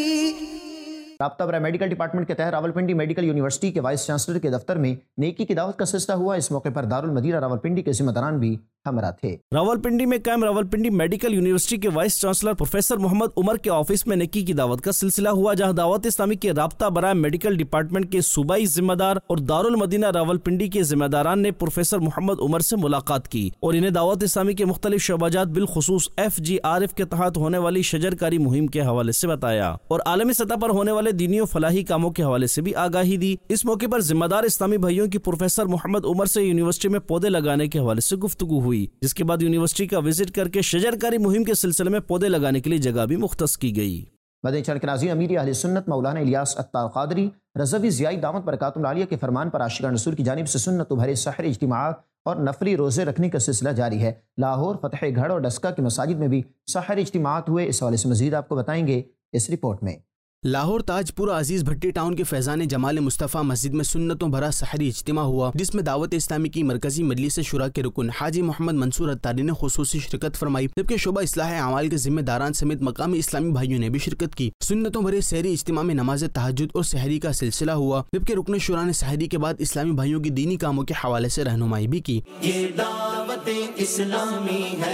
राब्ता बराए मेडिकल डिपार्टमेंट के तहत रावलपिंडी मेडिकल यूनिवर्सिटी के वाइस चांसलर के दफ्तर में नेकी की दावत का सिलसिला हुआ। इस मौके पर दारुल मदीना रावलपिंडी के जिम्मेदारान भी हमरा थे। रावलपिंडी में कायम रावलपिंडी मेडिकल यूनिवर्सिटी के vice chancellor professor Mohammad Umar के ऑफिस में नेकी की दावत का सिलसिला हुआ, जहां दावत इस्लामी के राब्ता बराए मेडिकल डिपार्टमेंट के सूबाई जिम्मेदार और दारुल मदीना रावलपिंडी के जिम्मेदारान ने प्रोफेसर मोहम्मद उमर से मुलाकात की और इन्हें दावत इस्लामी के मुख्तलिफ शोबाजात बिलखुसूस FGRF के तहत होने वाली शजरकारी मुहिम के हवाले से बताया और आलमी सतह पर होने वाले दीनी और फलाही कामों के हवाले से भी आगाही दी। इस मौके पर जिम्मेदार इस्लामी भाइयों की प्रोफेसर मोहम्मद उमर से यूनिवर्सिटी में पौधे लगाने के हवाले से गुफ्तगू हुई, जिसके बाद यूनिवर्सिटी का विजिट करके शजरकारी मुहिम के सिलसिले में पौधे लगाने के लिए जगह भी मुख्तस की गई। मदनी चैनल के नाज़रीन, अमीर अहले सुन्नत मौलाना इलियास अत्तार क़ादरी रज़वी ज़ियाई दामत बरकातुहुल आलिया के फरमान पर आशिकान रसूल की जानिब से सुन्नत भरे सहरी इज्तिमाआत और नफली रोज़े रखने का सिलसिला जारी है। लाहौर, फतेहगढ़ और डस्का के मसाजिद में भी सहरी इज्तिमाआत हुए। इस हवाले से मज़ीद आपको बताएंगे इस रिपोर्ट में। लाहौर ताजपुर अजीज भट्टी टाउन के फैज़ान जमाल मुस्तफ़ा मस्जिद में सुन्नतों भरा सहरी इज्तिमा हुआ, जिसमें दावत इस्लामी की मरकजी मजलिस शुरा के रुकन हाजी मोहम्मद मंसूर अत्तारी ने खुसूसी शिरकत फरमाई, जबकि शोबा इस्लाह अमाल के जिम्मेदारान समेत मकामी इस्लामी भाइयों ने भी शिरकत की। सुन्नतों भरे सहरी इज्तिमा में नमाज तहज्जुद और सहरी का सिलसिला हुआ, जबकि रुकन शुरा ने सहरी के बाद इस्लामी भाइयों की दीनी कामों के हवाले से रहनुमाई भी की। ये दावत इस्लामी है,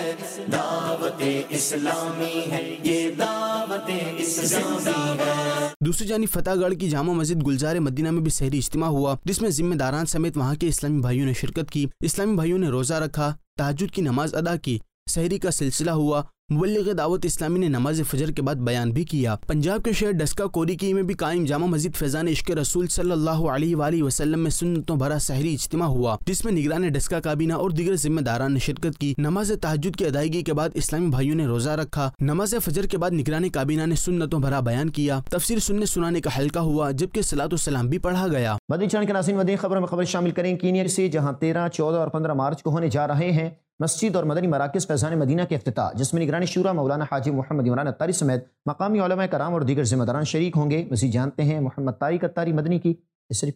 दावत इस्लामी है, ये दावत इस्लामी है। दूसरी जानिब फतेहगढ़ की जामा मस्जिद गुलजार मदीना में भी सहरी इज्तिमा हुआ, जिसमें जिम्मेदारान समेत वहाँ के इस्लामी भाइयों ने शिरकत की। इस्लामी भाइयों ने रोजा रखा, तहज्जुद की नमाज अदा की, सहरी का सिलसिला हुआ। मुबल्लिग दावत इस्लामी ने नमाज फजर के बाद बयान भी किया। पंजाब के शहर डस्का कोरीकी में भी कायम जामा मस्जिद फैज़ान इश्क रसूल सल्लल्लाहु अलैहि वसल्लम में सुन्नतों भरा सहरी इज्तिमा हुआ, जिसमें निगरान डस्का काबीना और दीगर जिम्मेदारान ने शिरकत की। नमाज तहज्जुद की अदायगी के बाद इस्लामी भाइयों ने रोजा रखा। नमाज फजर के बाद निगरान काबीना ने सुन्नतों भरा बयान किया। तफसीर सुनने सुनाने का हल्का हुआ, जबकि सलातो सलाम भी पढ़ा गया। मदनी चैनल के नाज़रीन, मदनी खबरों में खबर शामिल करें कीनिया से, जहाँ 13, 14 और 15 मार्च को होने जा रहे हैं मस्जिद और मदनी मराकिज़ फैज़ान मदीना के इफ्तिताह, जिसमें निगरानी शूरा मौलाना हाजी मोहम्मद इमरान अत्तारी समेत मकामी उलमा कराम और दीगर जिम्मेदारान शरीक होंगे। मज़ीद जानते हैं मोहम्मद तारिक अत्तारी मदनी की इस रिपोर्ट में।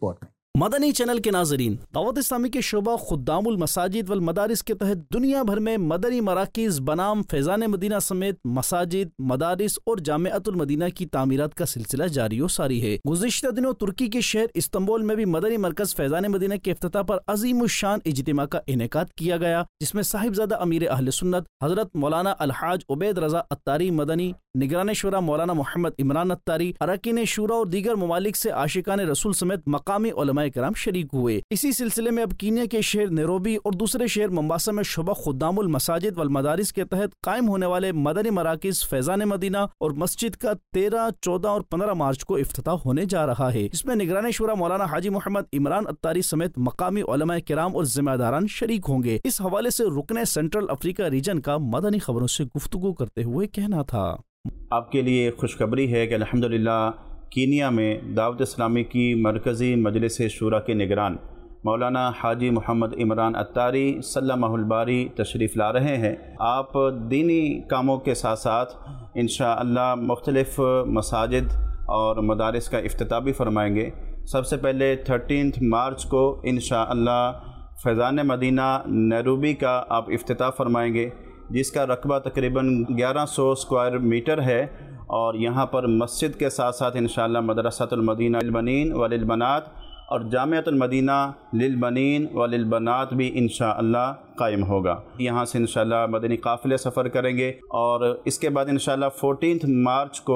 मदनी चैनल के नाजरीन, दावत इस्लामी के शोबा खुद्दामुल मसाजिद वल मदारिस के तहत दुनिया भर में मदनी मराकिज बनाम फैज़ान मदीना समेत मसाजिद, मदारिस और जामिअतुल मदीना की तामीरात का सिलसिला जारी व सारी है। गुज़िश्ता दिनों तुर्की के शहर इस्तांबुल में भी मदनी मरकज़ फैज़ान मदीना के इफ्तिताह पर अज़ीमुश्शान इज्तिमा का इनेकाद किया गया, जिसमें साहिबजादा अमीर अहले सुन्नत हज़रत मौलाना अलहाज उबैद रज़ा अत्तारी मदनी, निगरान शुरा मौलाना मोहम्मद इमरान अत्तारी, अरकान शुरा और दीगर ममालिक से आशिकान रसूल समेत मकामी उलमाए किराम शरीक हुए। इसी सिलसिले में अब कीनिया के शहर नैरोबी और दूसरे शहर मोम्बासा में शोबा खुद्दामुल मसाजिद वल मदारिस के तहत कायम होने वाले मदनी मराकिज फैज़ान मदीना और मस्जिद का 13, 14 और 15 मार्च को इफ्तिताह होने जा रहा है। इसमें निगरान शुरा मौलाना हाजी मोहम्मद इमरान अत्तारी समेत मकामी उलमाए किराम और जिम्मेदारान शरीक होंगे। इस हवाले से रुकने सेंट्रल अफ्रीका रीजन का मदनी खबरों से गुफ्तगू करते हुए कहना था। आपके लिए खुशखबरी है कि अल्हम्दुलिल्लाह कीनिया में दावत इस्लामी की मरकज़ी मजलिस शूरा के निगरान मौलाना हाजी मोहम्मद इमरान अत्तारी सल्लल्लाहुल बारी तशरीफ़ ला रहे हैं। आप दीनी कामों के साथ साथ इंशाअल्लाह मुख्तलिफ़ मसाजिद और मदारिस का इफ्तिताह भी फरमाएँगे। सबसे पहले 13 मार्च को इंशाअल्लाह फैज़ान मदीना नैरोबी का आप इफ्तिताह फरमाएँगे, जिसका रकबा तकरीबन 1100 स्क्वायर मीटर है। और यहाँ पर मस्जिद के साथ साथ इंशाअल्लाह मदरसतुल मदीना लिलबनीन व लिलबनात और जामिअतुल मदीना लिलबनीन व लिलबनात भी इंशाअल्लाह कायम होगा। यहाँ से इंशाअल्लाह मदनी काफ़िले सफ़र करेंगे और इसके बाद इंशाअल्लाह 14 मार्च को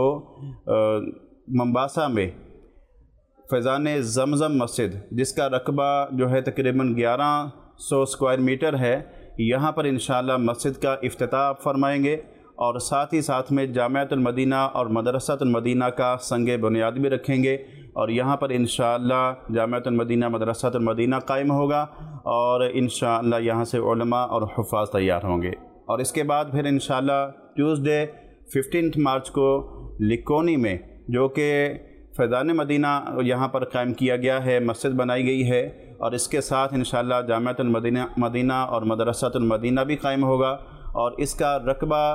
मोम्बासा में फैज़ान ज़मज़म मस्जिद, जिसका रकबा जो है तकरीबन 1100 स्क्वायर मीटर है, यहाँ पर इंशाअल्लाह मस्जिद का इफ्तिताह फरमाएंगे और साथ ही साथ में जामिअतुल मदीना और मदरसतुल मदीना का संगे बुनियाद भी रखेंगे और यहाँ पर इंशाअल्लाह जामिअतुल मदीना मदरसतुल मदीना कायम होगा और इंशाअल्लाह यहाँ से उलमा और हुफ़ाज़ तैयार होंगे। और इसके बाद फिर इंशाअल्लाह ट्यूसडे 15 मार्च को लिकोनी में, जो कि फैज़ान मदीना यहाँ पर कायम किया गया है, मस्जिद बनाई गई है और इसके साथ इंशाअल्लाह जामिअतुल मदीना और मदरसतुल मदीना भी कायम होगा और इसका रकबा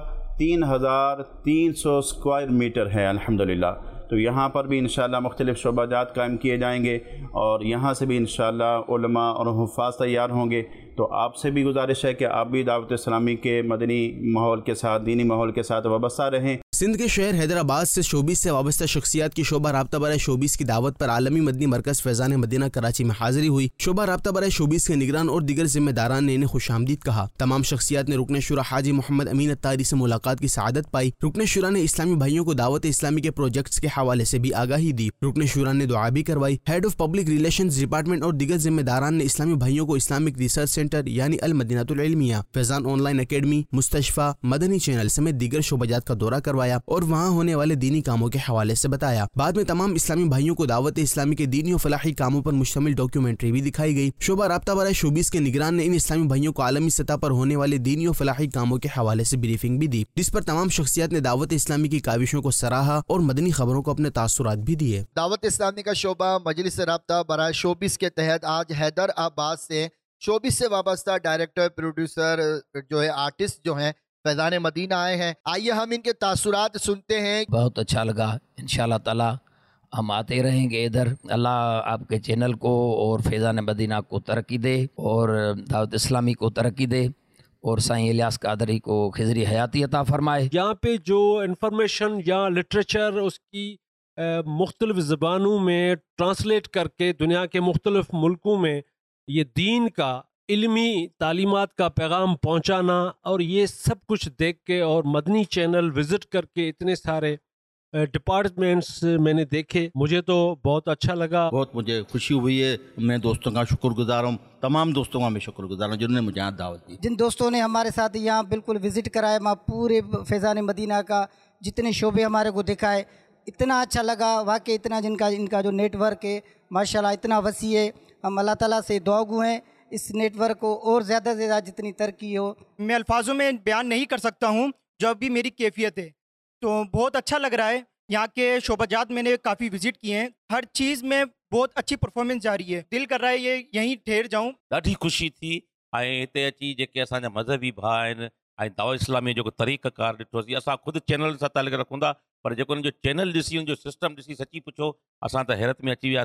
3300 स्क्वायर मीटर है अल्हम्दुलिल्लाह। तो यहाँ पर भी इंशाअल्लाह मुख्तलिफ़ शोबाजात कायम किए जाएंगे और यहाँ से भी इंशाअल्लाह उलमा और हुफ़ाज़ तैयार होंगे। तो आपसे भी गुजारिश है कि आप भी दावत इस्लामी के मदनी माहौल के साथ, दीनी माहौल के साथ वाबस्ता रहें। सिंध के शहर हैदराबाद से शोबीस से वाबस्ता शख्सियात की शोबा राब्ता बराए शोबीस की दावत पर आलमी मदनी मरकज़ फैज़ान मदीना कराची में हाजिरी हुई। शोबा राब्ता बराए शोबीस के निगरान और दीगर जिम्मेदारान ने इन्हें खुशामदीद कहा। तमाम शख्सियात ने रुकन शुरा हाजी मोहम्मद अमीन अत्तारी से मुलाकात की सआदत पाई। रुकन शुरा ने इस्लामी भाइयों को दावत इस्लामी के प्रोजेक्ट्स के हवाले से भी आगाही दी। रुकन शुरा ने दुआ भी करवाई। Head of public relations department और दीगर जिम्मेदारान ने इस्लामी भाइयों को इस्लामिक रिसर्च सेंटर यानी अल मदीनातुल इल्मिया, फैज़ान ऑनलाइन अकेडमी, मुस्तशफा, मदनी चैनल समेत दीगर शोबाजात का दौरा करवाया और वहाँ होने वाले दीनी कामों के हवाले से बताया। बाद में तमाम इस्लामी भाइयों को दावत इस्लामी के दीनी और फलाही कामों पर मुश्तमिल डॉक्यूमेंट्री भी दिखाई गई। शोबा राब्ता बराए शोबीस के निगरान ने इन इस्लामी भाइयों को आलमी सतह पर होने वाले दीनी और फलाही कामों के हवाले से ब्रीफिंग भी दी, जिस पर तमाम शख्सियात ने दावत इस्लामी की काविशों को सराहा और मदनी खबरों को अपने तासुरात भी दिए। दावत इस्लामी का शोबा मजलिस राब्ता बराए शोबीस के तहत आज हैदराबाद से शोबीस से वाबस्ता डायरेक्टर, प्रोड्यूसर जो है, आर्टिस्ट जो हैं फैज़ान मदीना आए हैं। आइए हम इनके तासुरात सुनते हैं। बहुत अच्छा लगा। इंशाअल्लाह ताला हम आते रहेंगे इधर। अल्लाह आपके चैनल को और फैज़ान मदीना को तरक्की दे और दावत इस्लामी को तरक्की दे और साईं इलियास कादरी को खिज़री हयाती अता फरमाए। यहाँ पे जो इन्फॉर्मेशन या लिटरेचर उसकी मुख्तलिफ ज़बानों में ट्रांसलेट करके दुनिया के मुख्तलिफ मुल्कों में ये दीन का इल्मी तालीमात का पैगाम पहुँचाना और ये सब कुछ देख के और मदनी चैनल विज़िट करके इतने सारे डिपार्टमेंट्स मैंने देखे, मुझे तो बहुत अच्छा लगा। बहुत मुझे खुशी हुई है। मैं दोस्तों का शुक्रगुजार हूँ, तमाम दोस्तों का मैं शुक्रगुजार हूँ जिन्होंने मुझे यहाँ दावत दी। जिन दोस्तों ने हमारे साथ यहाँ बिल्कुल विज़िट कराए, पूरे फैज़ान मदीना का जितने शोबे हमारे को दिखाए, इतना अच्छा लगा वाकई। इतना इनका जो नेटवर्क है माशाल्लाह इतना वसी है। हम अल्लाह ताला से दुआगो हैं इस नेटवर्क को और ज़्यादा से ज़्यादा जितनी तरक्की हो। मैं अल्फाजों में बयान नहीं कर सकता हूँ जो अभी मेरी कैफियत है। तो बहुत अच्छा लग रहा है। यहाँ के शोबाजात मैंने काफ़ी विज़िट किए हैं, हर चीज़ में बहुत अच्छी परफॉर्मेंस जारी है। दिल कर रहा है ये यहीं ठहर जाऊँ। ॾाढी ख़ुशी थी ऐं हिते अची जेके असांजा मज़हबी भाउ आहिनि ऐं दावत इस्लामी जो तरीक़ाकार ॾिठोसीं। असां ख़ुदि चैनल सां तालुक़ रखूं था, पर जेको उन्हनि जो चैनल ॾिसी, उनजो सिस्टम ॾिसी, सची पुछो असां त हैरत में अची वियासीं।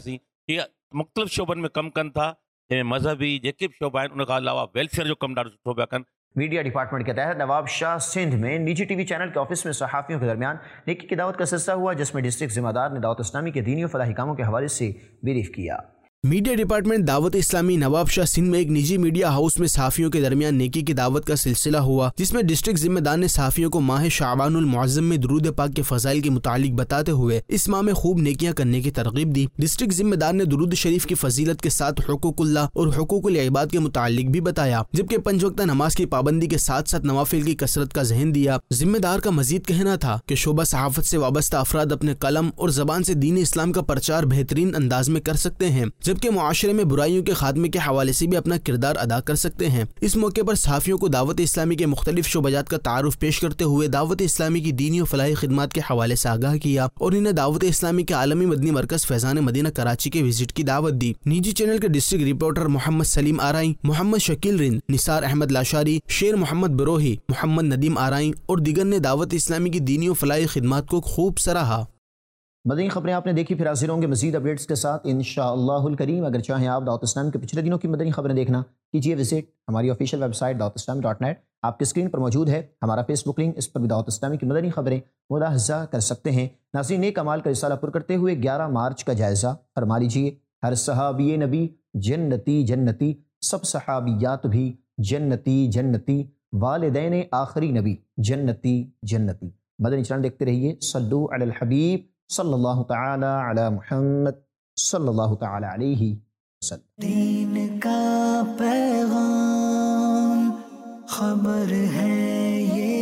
इहे मुख़्तलिफ़ शोबनि में कमु कनि था, जंहिंमें मज़हबी जेके बि शोबा आहिनि, उन खां अलावा वेलफेयर जो कमु ॾाढो सुठो पिया कनि। मीडिया डिपार्टमेंट के तहत नवाब शाह सिंध में निजी टीवी चैनल के ऑफिस में सहाफ़ियों के दरमियान नेकी की दावत का सिलसिला हुआ, जिसमें डिस्ट्रिक्ट जिम्मेदार ने दावत इस्लामी के दीनी और फलाही कामों के हवाले से ब्रीफ किया। मीडिया डिपार्टमेंट दावत इस्लामी नवाब शाह सिंध में एक निजी मीडिया हाउस में सहाफ़ियों के दरमियान नेकी की दावत का सिलसिला हुआ, जिसमें डिस्ट्रिक्ट जिम्मेदार ने सहाफ़ियों को माह शाबानुल मुअज़्ज़म में दुरूद पाक के फ़ज़ाइल के मुतालिक बताते हुए इस माह में खूब नेकियां करने की तरगीब दी। डिस्ट्रिक्ट जिम्मेदार ने दुरूद शरीफ की फजीलत के साथ हुकूकुल्लाह और हुकूकुल इबाद के मुतालिक भी बताया, जबकि पंज वक्ता नमाज की पाबंदी के साथ साथ नवाफिल की कसरत का ज़हन दिया। जिम्मेदार का मजीद कहना था कि शोबा सहाफ़त से वाबस्ता अफराद अपने कलम और ज़बान से दीन इस्लाम का प्रचार बेहतरीन अंदाज में कर सकते हैं, जबकि मुआशरे में बुराइयों के खात्मे के हवाले से भी अपना किरदार अदा कर सकते हैं। इस मौके पर सहाफ़ियों को दावत इस्लामी के मुख्तलिफ शोबाजात का तारुफ पेश करते हुए दावत इस्लामी की दीनी और फलाही खिदमत के हवाले से आगाह किया और इन्हें दावत इस्लामी के आलमी मदनी मरकज़ फैज़ान मदीना कराची के विजिट की दावत दी। निजी चैनल के डिस्ट्रिक्ट रिपोर्टर मोहम्मद सलीम आराई, मोहम्मद शकील रिंद, निसार अहमद लाशारी, शेर मोहम्मद बरोही, मोहम्मद नदीम आराई और दिगर ने दावत इस्लामी की दीनी और फलाही खिदमत को खूब सराहा। मदनी खबरें आपने देखी, फिर हाजिर होंगे मज़ीद अपडेट्स के साथ इंशाअल्लाहुल करीम। अगर चाहें आप दावत इस्लाम के पिछले दिनों की मदनी खबरें देखना, कीजिए विजिट हमारी ऑफिशियल वेबसाइट dawatislam.net। आपकी स्क्रीन पर मौजूद है हमारा फेसबुक लिंक, इस पर भी दावत इस्लामी की मदनी खबरें मुलाहज़ा कर सकते हैं। नाज़रीन, नेक अमाल का रिसाला पुर करते हुए 11 मार्च का जायज़ा फरमा लीजिए। हर सहाबी नबी जन्नती जन्नती, सब सहाबियात भी जन्नती जन्नती, वालिदैन आखिरी नबी जन्नती जन्नती। मदनी चैनल देखते रहिए। सल्लु अलल हबीब सल्लल्लाहु तआला अला मुहम्मद सल्लल्लाहु तआला अलैहि वसल्लम। दीन का पैगाम खबर है ये